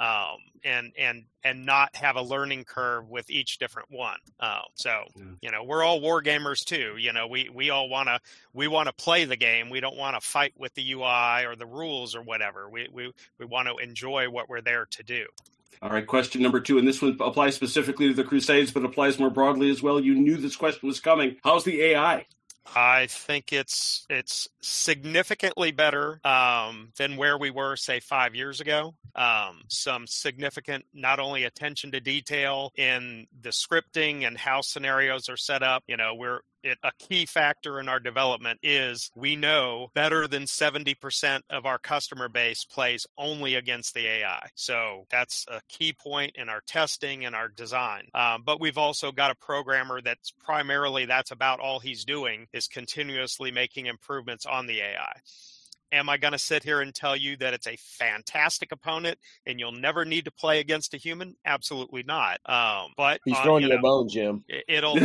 and not have a learning curve with each different one. We're all war gamers too. We all want to play the game. We don't want to fight with the UI or the rules or whatever. We want to enjoy what we're there to do. All right, question number 2, and this one applies specifically to the Crusades, but applies more broadly as well. You knew this question was coming. How's the AI? I think it's significantly better than where we were, say, 5 years ago. Some significant, not only attention to detail in the scripting and how scenarios are set up. A key factor in our development is we know better than 70% of our customer base plays only against the AI. So that's a key point in our testing and our design. But we've also got a programmer that's about all he's doing is continuously making improvements on the AI. Am I going to sit here and tell you that it's a fantastic opponent and you'll never need to play against a human? Absolutely not. But he's throwing you a bone, Jim. It'll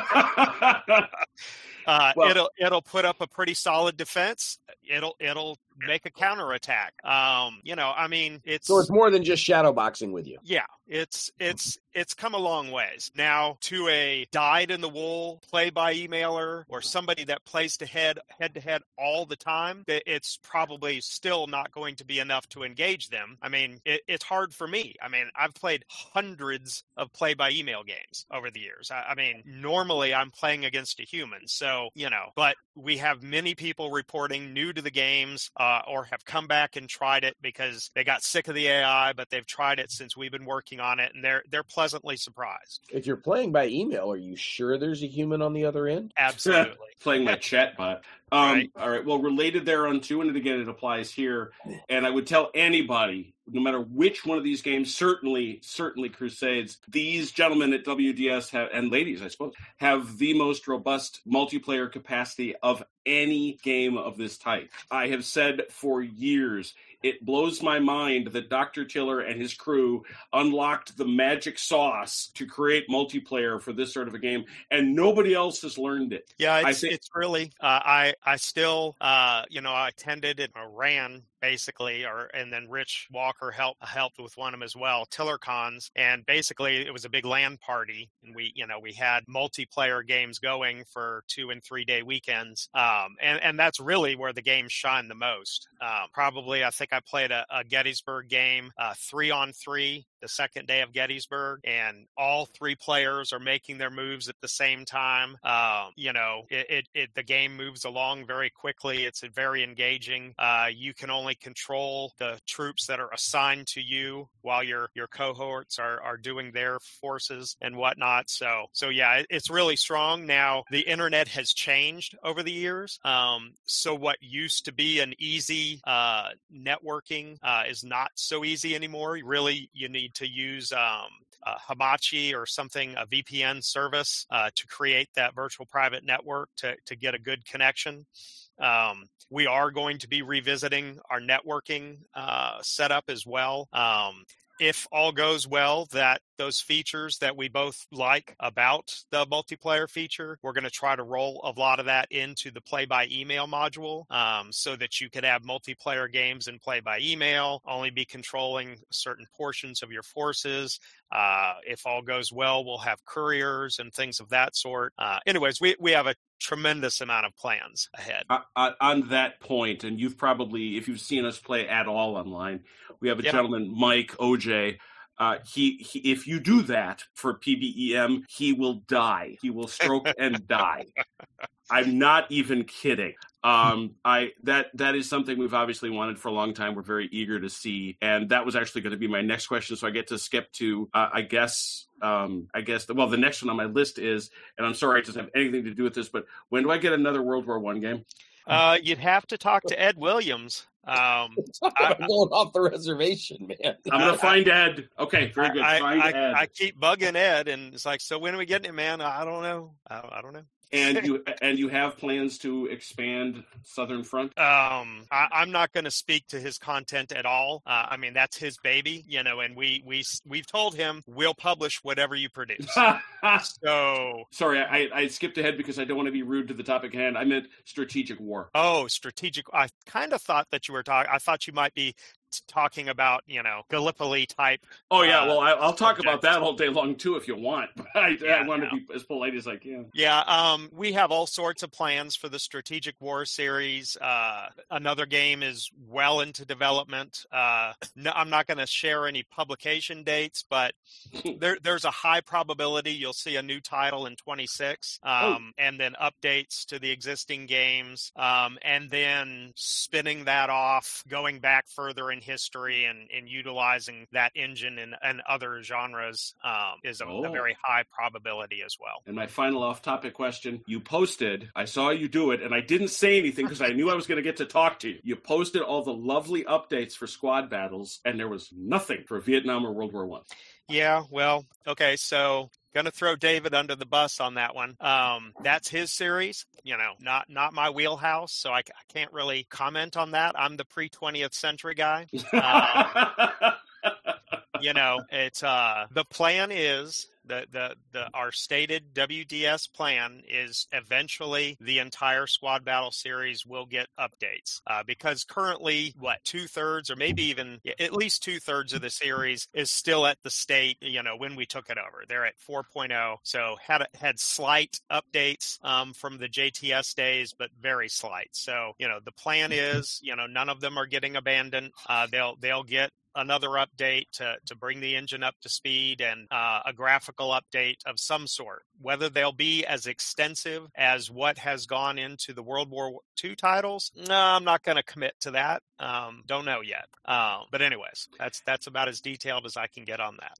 put up a pretty solid defense. It'll make a counterattack. I mean, it's more than just shadow boxing with you. Yeah, it's come a long ways. Now, to a dyed-in-the-wool play-by-emailer or somebody that plays head-to-head all the time, it's probably still not going to be enough to engage them. I mean, it's hard for me. I mean, I've played hundreds of play-by-email games over the years. I mean, normally I'm playing against a human, so, but we have many people reporting new to the games or have come back and tried it because they got sick of the AI, but they've tried it since we've been working on it, and they're pleasantly surprised. If you're playing by email, are you sure there's a human on the other end? Absolutely. Playing my chat bot. Right. All right. Well, related thereunto, and again, it applies here. And I would tell anybody, no matter which one of these games, certainly Crusades, these gentlemen at WDS have, and ladies, I suppose, have the most robust multiplayer capacity of any game of this type. I have said for years, it blows my mind that Dr. Tiller and his crew unlocked the magic sauce to create multiplayer for this sort of a game, and nobody else has learned it. Yeah, it's really, I still, I attended and ran basically, and then Rich Walker helped with one of them as well, TillerCons, and basically it was a big LAN party, and we had multiplayer games going for 2 and 3 day weekends, and that's really where the games shine the most. Probably, I think I played a Gettysburg game, 3-on-3. The second day of Gettysburg, and all 3 players are making their moves at the same time. The game moves along very quickly. It's very engaging. You can only control the troops that are assigned to you while your cohorts are doing their forces and whatnot. So yeah, it's really strong. Now, the internet has changed over the years. So what used to be an easy networking is not so easy anymore. You need to use Hamachi or something, a VPN service, to create that virtual private network to get a good connection. We are going to be revisiting our networking setup as well. If all goes well, those features that we both like about the multiplayer feature, we're going to try to roll a lot of that into the play-by-email module, so that you could have multiplayer games and play by email, only be controlling certain portions of your forces. If all goes well, we'll have couriers and things of that sort. Anyways, we have a tremendous amount of plans ahead. On that point, and you've probably, if you've seen us play at all online, we have a gentleman, Mike OJ. He if you do that for PBEM, he will die. He will stroke and die. I'm not even kidding. That is something we've obviously wanted for a long time. We're very eager to see, and that was actually going to be my next question. So I get to skip to, the next one on my list is, and I'm sorry it doesn't have anything to do with this, but when do I get another World War I game? You'd have to talk to Ed Williams. I'm going off the reservation, man. I'm going to find Ed. Okay, very good. Find Ed. I keep bugging Ed, and it's like, so when are we getting it, man? I don't know. I don't know. And you have plans to expand Southern Front? I'm not going to speak to his content at all. I mean, that's his baby, and we've told him we'll publish whatever you produce. So sorry, I skipped ahead because I don't want to be rude to the topic at hand. I meant strategic war. Oh, strategic. I kind of thought that you were talking. I thought you might be talking about, Gallipoli type. Oh yeah, well, I'll talk about that all day long too if you want. But I want to be as polite as I can. Yeah, we have all sorts of plans for the Strategic War series. Another game is well into development. No, I'm not going to share any publication dates, but there's a high probability you'll see a new title in 26, and then updates to the existing games, and then spinning that off, going back further in history and utilizing that engine and other genres is a very high probability as well. And my final off-topic question, you posted, I saw you do it, and I didn't say anything because I knew I was going to get to talk to you. You posted all the lovely updates for squad battles, and there was nothing for Vietnam or World War I. Yeah, well, okay, so going to throw David under the bus on that one. That's his series, not my wheelhouse, so I can't really comment on that. I'm the pre-20th century guy. It's the plan is Our stated WDS plan is eventually the entire Squad Battle series will get updates, because currently, 2/3 or maybe even at least 2/3 of the series is still at the state, when we took it over. They're at 4.0, so had slight updates from the JTS days, but very slight. So, the plan is, none of them are getting abandoned. They'll get another update to bring the engine up to speed, and a graphical update of some sort. Whether they'll be as extensive as what has gone into the World War II titles, no, I'm not going to commit to that. Don't know yet. But anyways, that's about as detailed as I can get on that.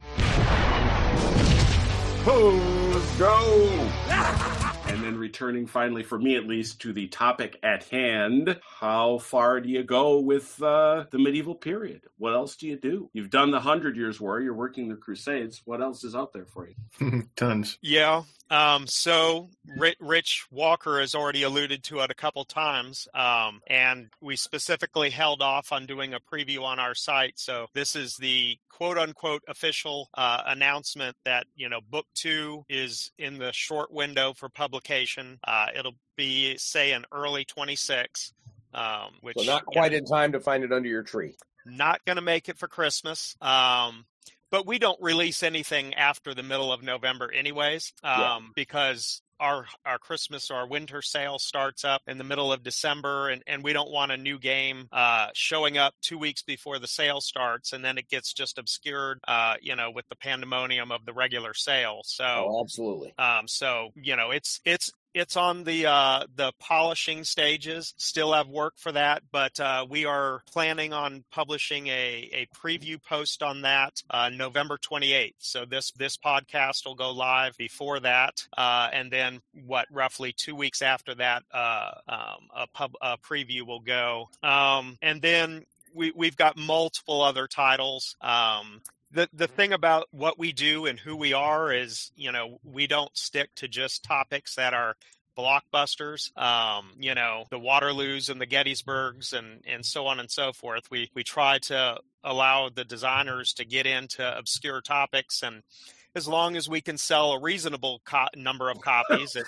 Let's go! And then returning finally, for me at least, to the topic at hand, how far do you go with the medieval period? What else do you do? You've done the 100 Years' War. You're working the Crusades. What else is out there for you? Tons. Yeah. So Rich Walker has already alluded to it a couple times, and we specifically held off on doing a preview on our site. So this is the quote-unquote official announcement that, Book 2 is in the short window for publication. It'll be, say, in early 26, which... So not quite in time to find it under your tree. Not going to make it for Christmas. But we don't release anything after the middle of November anyways, because our Christmas or our winter sale starts up in the middle of December, and we don't want a new game showing up 2 weeks before the sale starts, and then it gets just obscured, with the pandemonium of the regular sale. So, absolutely. So, it's on the polishing stages. Still have work for that, but we are planning on publishing a preview post on that November 28th. So this podcast will go live before that, and then roughly 2 weeks after that, a preview will go, and then we've got multiple other titles. The thing about what we do and who we are is, we don't stick to just topics that are blockbusters, the Waterloos and the Gettysburgs and so on and so forth. We try to allow the designers to get into obscure topics, and as long as we can sell a reasonable number of copies,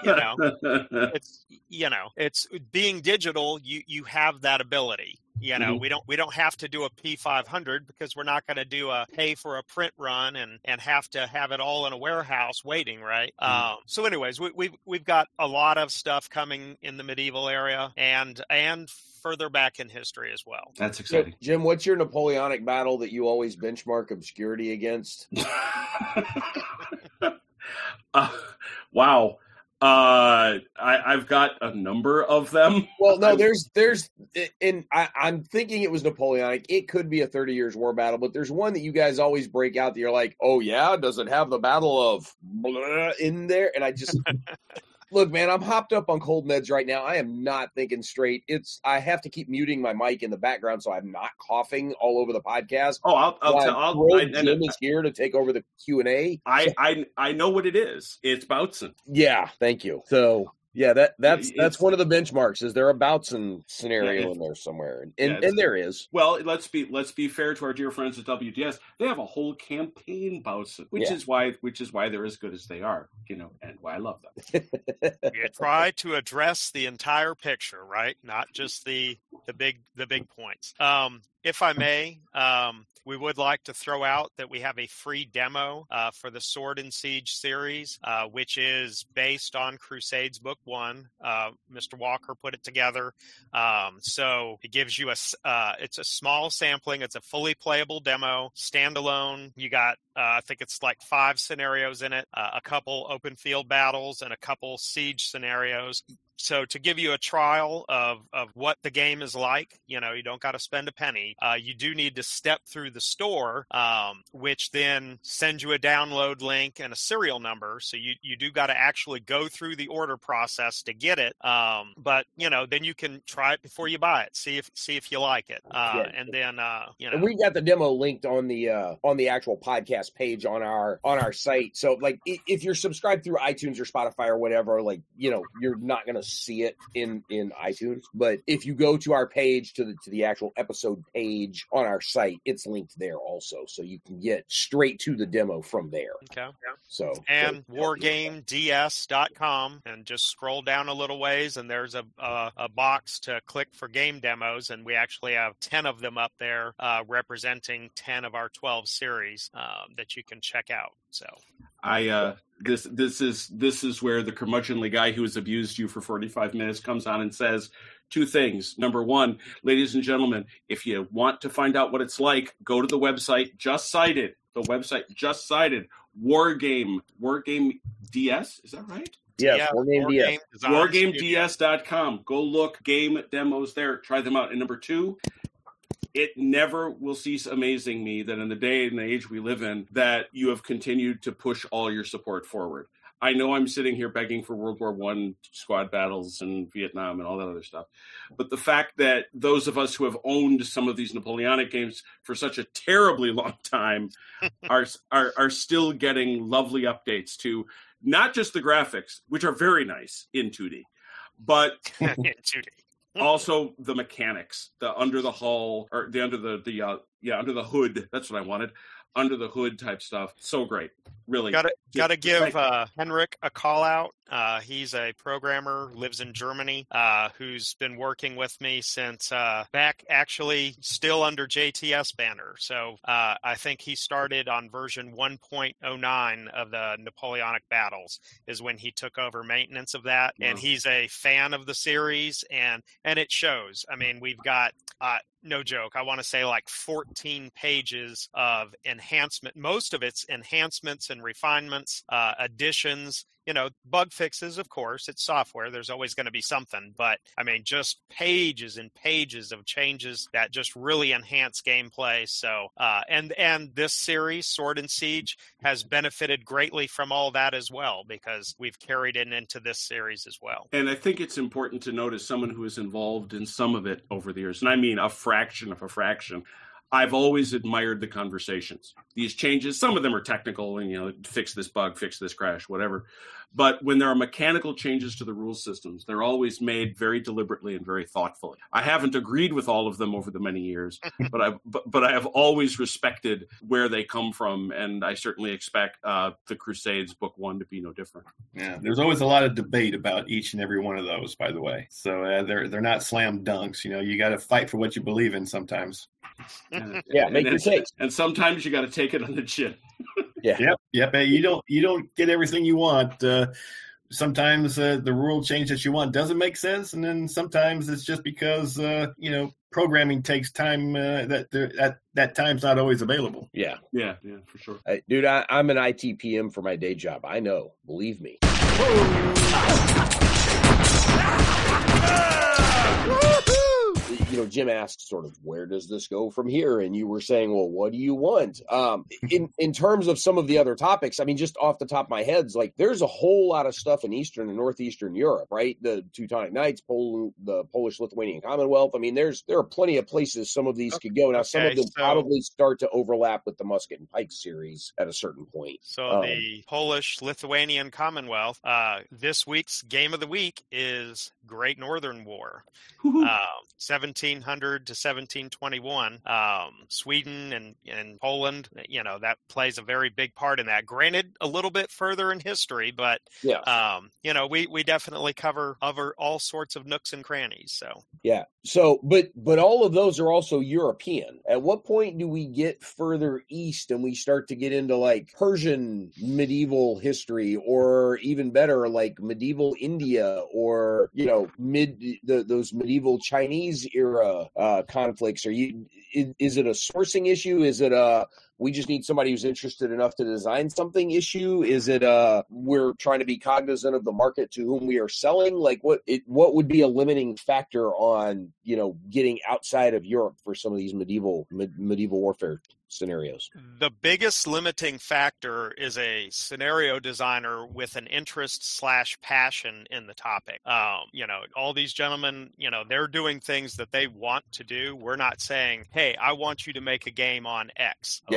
it's being digital. You have that ability. We don't have to do a P500 because we're not going to do a pay for a print run and have to have it all in a warehouse waiting, right? So anyways, we've got a lot of stuff coming in the medieval area and further back in history as well. That's exciting. Jim, what's your Napoleonic battle that you always benchmark obscurity against? Wow. I've got a number of them. Well, no, I'm thinking it was Napoleonic. It could be a 30 Years' War battle, but there's one that you guys always break out that you're like, oh yeah, does it have the Battle of blah in there? And I just... Look, man, I'm hopped up on cold meds right now. I am not thinking straight. I have to keep muting my mic in the background so I'm not coughing all over the podcast. Oh, Jim is here to take over the Q&A. I know what it is. It's Bautzen. Yeah, thank you. So yeah, that's one of the benchmarks. Is there a Bautzen scenario in there somewhere? And there is. Well, let's be fair to our dear friends at WDS. They have a whole campaign Bautzen, which is why they're as good as they are, and why I love them. You try to address the entire picture, right? Not just the big points. If I may, we would like to throw out that we have a free demo for the Sword and Siege series, which is based on Crusades Book 1. Mr. Walker put it together. So it gives you it's a small sampling. It's a fully playable demo, standalone. You got, I think it's like 5 scenarios in it, a couple open field battles and a couple siege scenarios. So to give you a trial of what the game is like, you don't got to spend a penny. You do need to step through the store, which then sends you a download link and a serial number. So you do got to actually go through the order process to get it. But then you can try it before you buy it. See if you like it. And then And we got the demo linked on the actual podcast page on our site. So like if you're subscribed through iTunes or Spotify or whatever, like you're not gonna see it in iTunes, but if you go to our page to the actual episode page on our site, it's linked link there also, so you can get straight to the demo from there. Okay. So and wargameds.com, and just scroll down a little ways, and there's a box to click for game demos, and we actually have 10 of them up there representing 10 of our 12 series that you can check out. So this is where the curmudgeonly guy who has abused you for 45 minutes comes on and says two things. Number one, ladies and gentlemen, if you want to find out what it's like, go to the website just cited. The website just cited. Wargame DS, is that right? Yes, yeah, Wargame DS. WargameDS.com. Go look game demos there. Try them out. And number two, it never will cease amazing me that in the day and the age we live in, that you have continued to push all your support forward. I know I'm sitting here begging for World War I squad battles and Vietnam and all that other stuff. But the fact that those of us who have owned some of these Napoleonic games for such a terribly long time are still getting lovely updates to not just the graphics, which are very nice in 2D, but in 2D. Also the mechanics, the under the hull or the under the under the hood. That's what I wanted. Under the hood type stuff. So great. Really. Got to give Henrik a call out. He's a programmer, lives in Germany, who's been working with me since back actually still under JTS banner. So I think he started on version 1.09 of the Napoleonic Battles is when he took over maintenance of that. Wow. And he's a fan of the series, and it shows. I mean, we've got no joke, I want to say like 14 pages of enhancement. Most of it's enhancements and refinements, additions, bug fixes, of course. It's software. There's always going to be something. But, I mean, just pages and pages of changes that just really enhance gameplay. So, and this series, Sword and Siege, has benefited greatly from all that as well, because we've carried it into this series as well. And I think it's important to note, as someone who is involved in some of it over the years, and I mean a fraction of a fraction, I've always admired the conversations. These changes, some of them are technical and, fix this bug, fix this crash, whatever. But when there are mechanical changes to the rule systems, they're always made very deliberately and very thoughtfully. I haven't agreed with all of them over the many years, but I have always respected where they come from, and I certainly expect the Crusades Book 1 to be no different. Yeah, there's always a lot of debate about each and every one of those, by the way. So they're not slam dunks. You got to fight for what you believe in sometimes. Yeah, make your case. And sometimes you got to take it on the chin. Yeah. Yep. You don't get everything you want. Sometimes the rule change that you want doesn't make sense, and then sometimes it's just because programming takes time that time's not always available. Yeah, for sure. Dude, I'm an IT PM for my day job. I know, believe me. Jim asked sort of, where does this go from here? And you were saying, well, what do you want? In terms of some of the other topics, I mean, just off the top of my head, like there's a whole lot of stuff in Eastern and Northeastern Europe, right? The Teutonic Knights, the Polish-Lithuanian Commonwealth. I mean, there are plenty of places some of these could go. Now, some of them probably start to overlap with the Musket and Pike series at a certain point. So the Polish-Lithuanian Commonwealth, this week's game of the week is Great Northern War. 1700 to 1721, Sweden and Poland, that plays a very big part in that. Granted, a little bit further in history, but we definitely cover all sorts of nooks and crannies. So yeah. So, but all of those are also European. At what point do we get further east and we start to get into like Persian medieval history, or even better, like medieval India, or those medieval Chinese era conflicts? Is it a sourcing issue? Is it we just need somebody who's interested enough to design something issue? Is it we're trying to be cognizant of the market to whom we are selling? Like what would be a limiting factor on getting outside of Europe for some of these medieval warfare scenarios? The biggest limiting factor is a scenario designer with an interest/passion in the topic. All these gentlemen, they're doing things that they want to do. We're not saying, hey, I want you to make a game on X. Okay.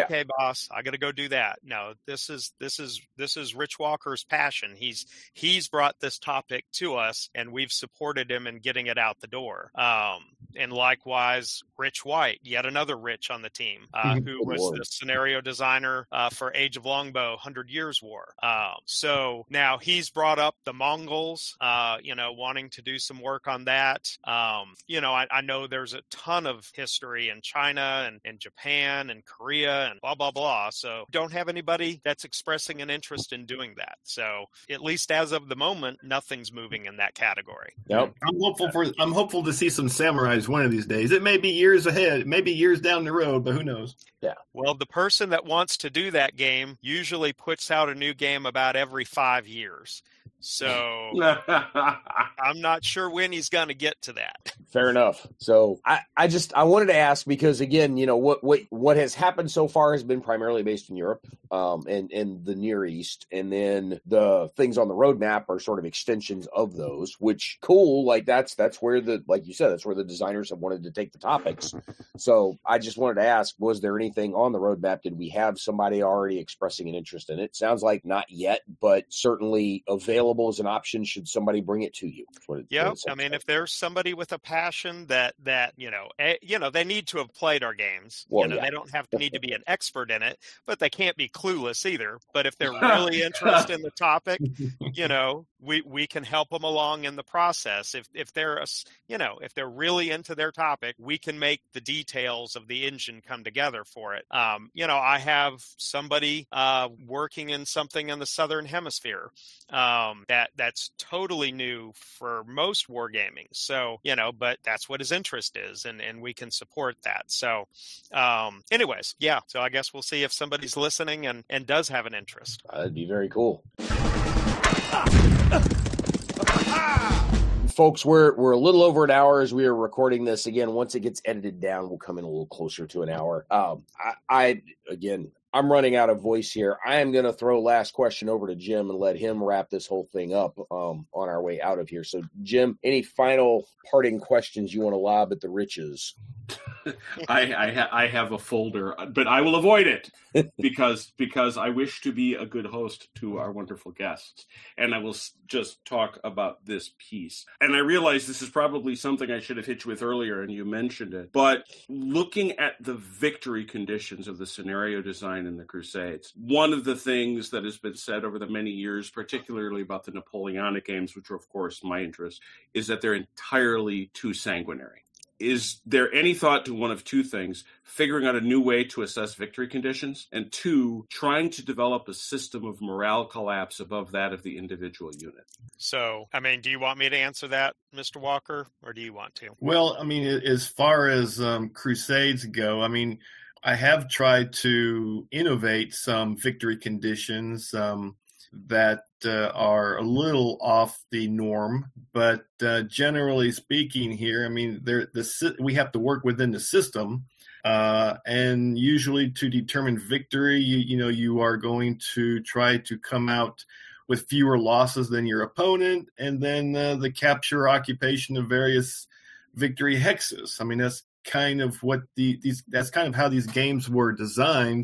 okay, boss, I got to go do that. No, this is Rich Walker's passion. He's brought this topic to us, and we've supported him in getting it out the door. And likewise, Rich White, yet another Rich on the team, who was the scenario designer for Age of Longbow, 100 Years War. So now he's brought up the Mongols, wanting to do some work on that. I know there's a ton of history in China and Japan and Korea and blah, blah, blah. So don't have anybody that's expressing an interest in doing that. So at least as of the moment, nothing's moving in that category. Yep. I'm hopeful to see some samurais one of these days. It may be years ahead, maybe years down the road, but who knows? Yeah. Well, the person that wants to do that game usually puts out a new game about every 5 years. So I'm not sure when he's going to get to that. Fair enough. So I wanted to ask because, again, what has happened so far has been primarily based in Europe and the Near East. And then the things on the roadmap are sort of extensions of those, which cool. Like that's where like you said, that's where the designers have wanted to take the topics. So I just wanted to ask, was there anything on the roadmap? Did we have somebody already expressing an interest in it? Sounds like not yet, but certainly available as an option should somebody bring it to you. Yeah, I mean, if there's somebody with a passion that they need to have played our games. Well, They don't need to be an expert in it, but they can't be clueless either. But if they're really interested in the topic, we can help them along in the process. If they're really into their topic, we can make the details of the engine come together for it. I have somebody working in something in the Southern Hemisphere that's totally new for most wargaming. So, but that's what his interest is, and we can support that. So, anyways, yeah. So I guess we'll see if somebody's listening and does have an interest. That'd be very cool. Folks, we're a little over an hour as we are recording this. Again, once it gets edited down, we'll come in a little closer to an hour. I'm running out of voice here. I am going to throw last question over to Jim and let him wrap this whole thing up on our way out of here. So, Jim, any final parting questions you want to lob at the Riches? I have a folder, but I will avoid it because I wish to be a good host to our wonderful guests, and I will just talk about this piece. And I realize this is probably something I should have hit you with earlier, and you mentioned it. But looking at the victory conditions of the scenario design in the Crusades, one of the things that has been said over the many years, particularly about the Napoleonic games, which are of course my interest, is that they're entirely too sanguinary. Is there any thought to one of two things, figuring out a new way to assess victory conditions, and two, trying to develop a system of morale collapse above that of the individual unit? So, I mean, do you want me to answer that, Mr. Walker, or do you want to? Well, I mean, as far as Crusades go, I mean, I have tried to innovate some victory conditions that are a little off the norm, but generally speaking here, I mean, we have to work within the system, and usually to determine victory, you are going to try to come out with fewer losses than your opponent, and then the capture occupation of various victory hexes. I mean, that's kind of what that's kind of how these games were designed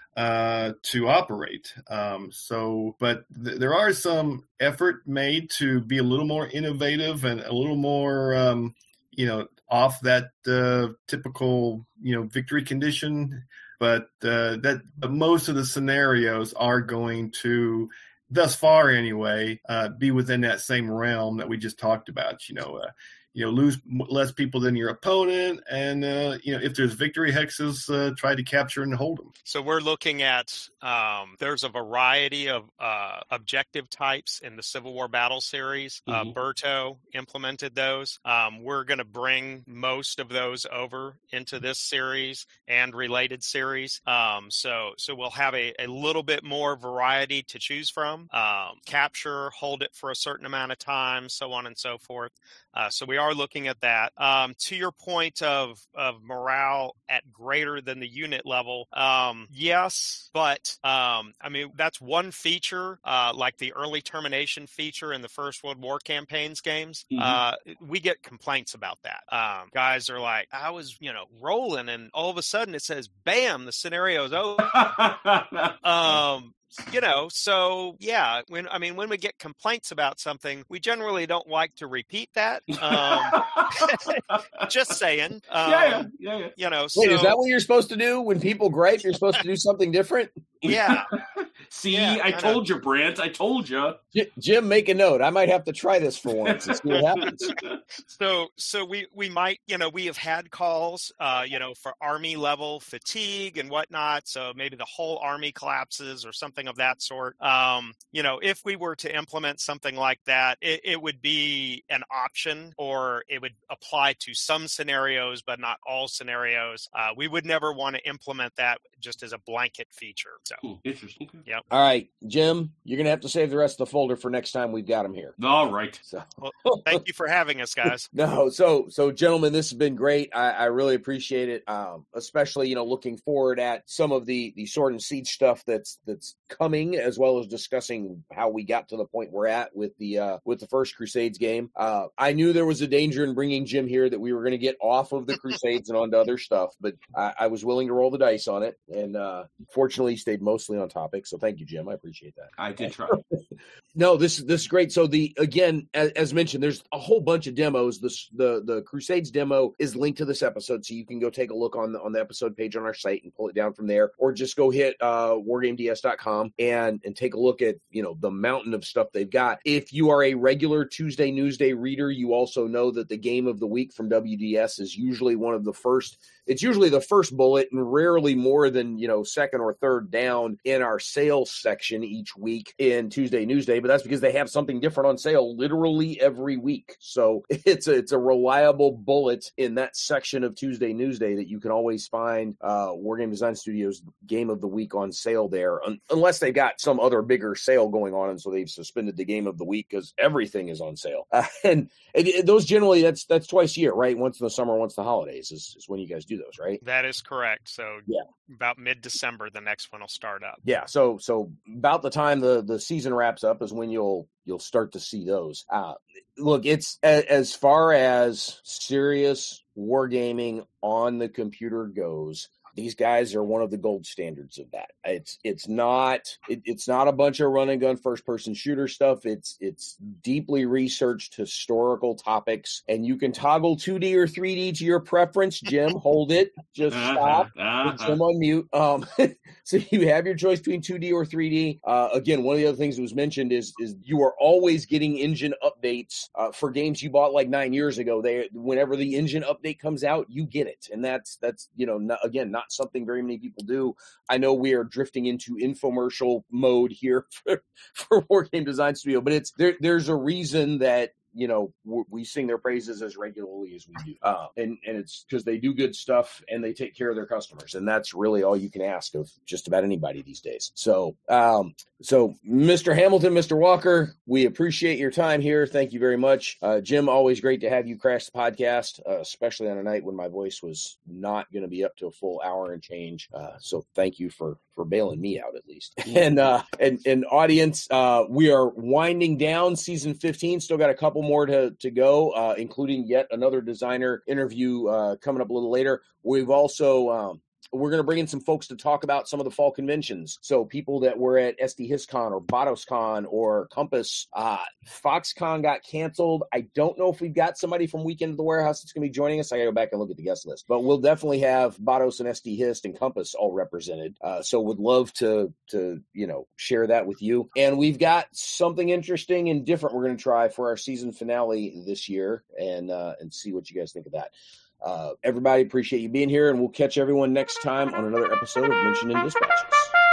to operate. But there are some effort made to be a little more innovative and a little more, off that typical, victory condition. But most of the scenarios are going to, thus far anyway, be within that same realm that we just talked about. Lose less people than your opponent, and if there's victory hexes, try to capture and hold them. So we're looking at there's a variety of objective types in the Civil War Battle Series. Berto implemented those. We're going to bring most of those over into this series and related series. So we'll have a little bit more variety to choose from. Capture, hold it for a certain amount of time, so on and so forth. So we are looking at that. To your point of morale at greater than the unit level, yes, but I mean, that's one feature, like the early termination feature in the First World War campaigns games. We get complaints about that. Guys are like, I was, rolling, and all of a sudden it says, bam, the scenario's over. So yeah, when we get complaints about something, we generally don't like to repeat that. Just saying. Yeah. So, wait, is that what you're supposed to do when people gripe? You're supposed to do something different? Yeah. See, Yeah, I told you, Brent. I told you. Jim, make a note. I might have to try this for once and see what happens. So we might, we have had calls, for Army level fatigue and whatnot. So maybe the whole Army collapses or something of that sort. If we were to implement something like that, it would be an option, or it would apply to some scenarios, but not all scenarios. We would never want to implement that just as a blanket feature. So interesting. Okay. Yep. All right, Jim, you're going to have to save the rest of the folder for next time we've got him here. All right. So, well, thank you for having us, guys. No, so gentlemen, this has been great. I really appreciate it. Especially, looking forward at some of the Sword and Siege stuff that's coming, as well as discussing how we got to the point we're at with the first Crusades game. I knew there was a danger in bringing Jim here that we were going to get off of the Crusades and onto other stuff, but I was willing to roll the dice on it, and fortunately, he stayed mostly on topic. So thank you, Jim. I appreciate that. I did try. No, this is great. So as mentioned, there's a whole bunch of demos. The Crusades demo is linked to this episode, so you can go take a look on the episode page on our site and pull it down from there, or just go hit wargameds.com and take a look at the mountain of stuff they've got. If you are a regular Tuesday Newsday reader, you also know that the game of the week from WDS is usually one of the first. It's usually the first bullet, and rarely more than second or third down in our sales section each week in Tuesday Newsday. But that's because they have something different on sale literally every week. So it's a reliable bullet in that section of Tuesday Newsday that you can always find Wargame Design Studios game of the week on sale there, unless they've got some other bigger sale going on, and so they've suspended the game of the week because everything is on sale. And those generally that's twice a year, right? Once in the summer, once in the holidays is when you guys do those, right? That is correct. So yeah, about mid-December, the next one will start up. Yeah, so about the time the season wraps up is when you'll start to see those. Look, it's as far as serious wargaming on the computer goes, these guys are one of the gold standards of that. It's not a bunch of run and gun first person shooter stuff. It's deeply researched historical topics, and you can toggle 2D or 3D to your preference. Jim, hold it. Just stop. Put Jim on mute. So you have your choice between 2D or 3D. Again, one of the other things that was mentioned is you are always getting engine updates for games you bought like 9 years ago. Whenever the engine update comes out, you get it, and that's not something very many people do. I know we are drifting into infomercial mode here for Wargame Design Studio, but there's a reason that we sing their praises as regularly as we do. And it's because they do good stuff and they take care of their customers. And that's really all you can ask of just about anybody these days. So Mr. Hamilton, Mr. Walker, we appreciate your time here. Thank you very much. Jim, always great to have you crash the podcast, especially on a night when my voice was not going to be up to a full hour and change. So thank you for bailing me out at least. And audience, we are winding down season 15. Still got a couple more to go, including yet another designer interview coming up a little later. We've also we're going to bring in some folks to talk about some of the fall conventions. So people that were at SD-HistCon or BotosCon or Compass. Foxconn got canceled. I don't know if we've got somebody from Weekend at the Warehouse that's going to be joining us. I got to go back and look at the guest list. But we'll definitely have Botos and SD-Hist and Compass all represented. So would love to share that with you. And we've got something interesting and different we're going to try for our season finale this year and see what you guys think of that. Everybody, appreciate you being here, and we'll catch everyone next time on another episode of Mentioned in Dispatches.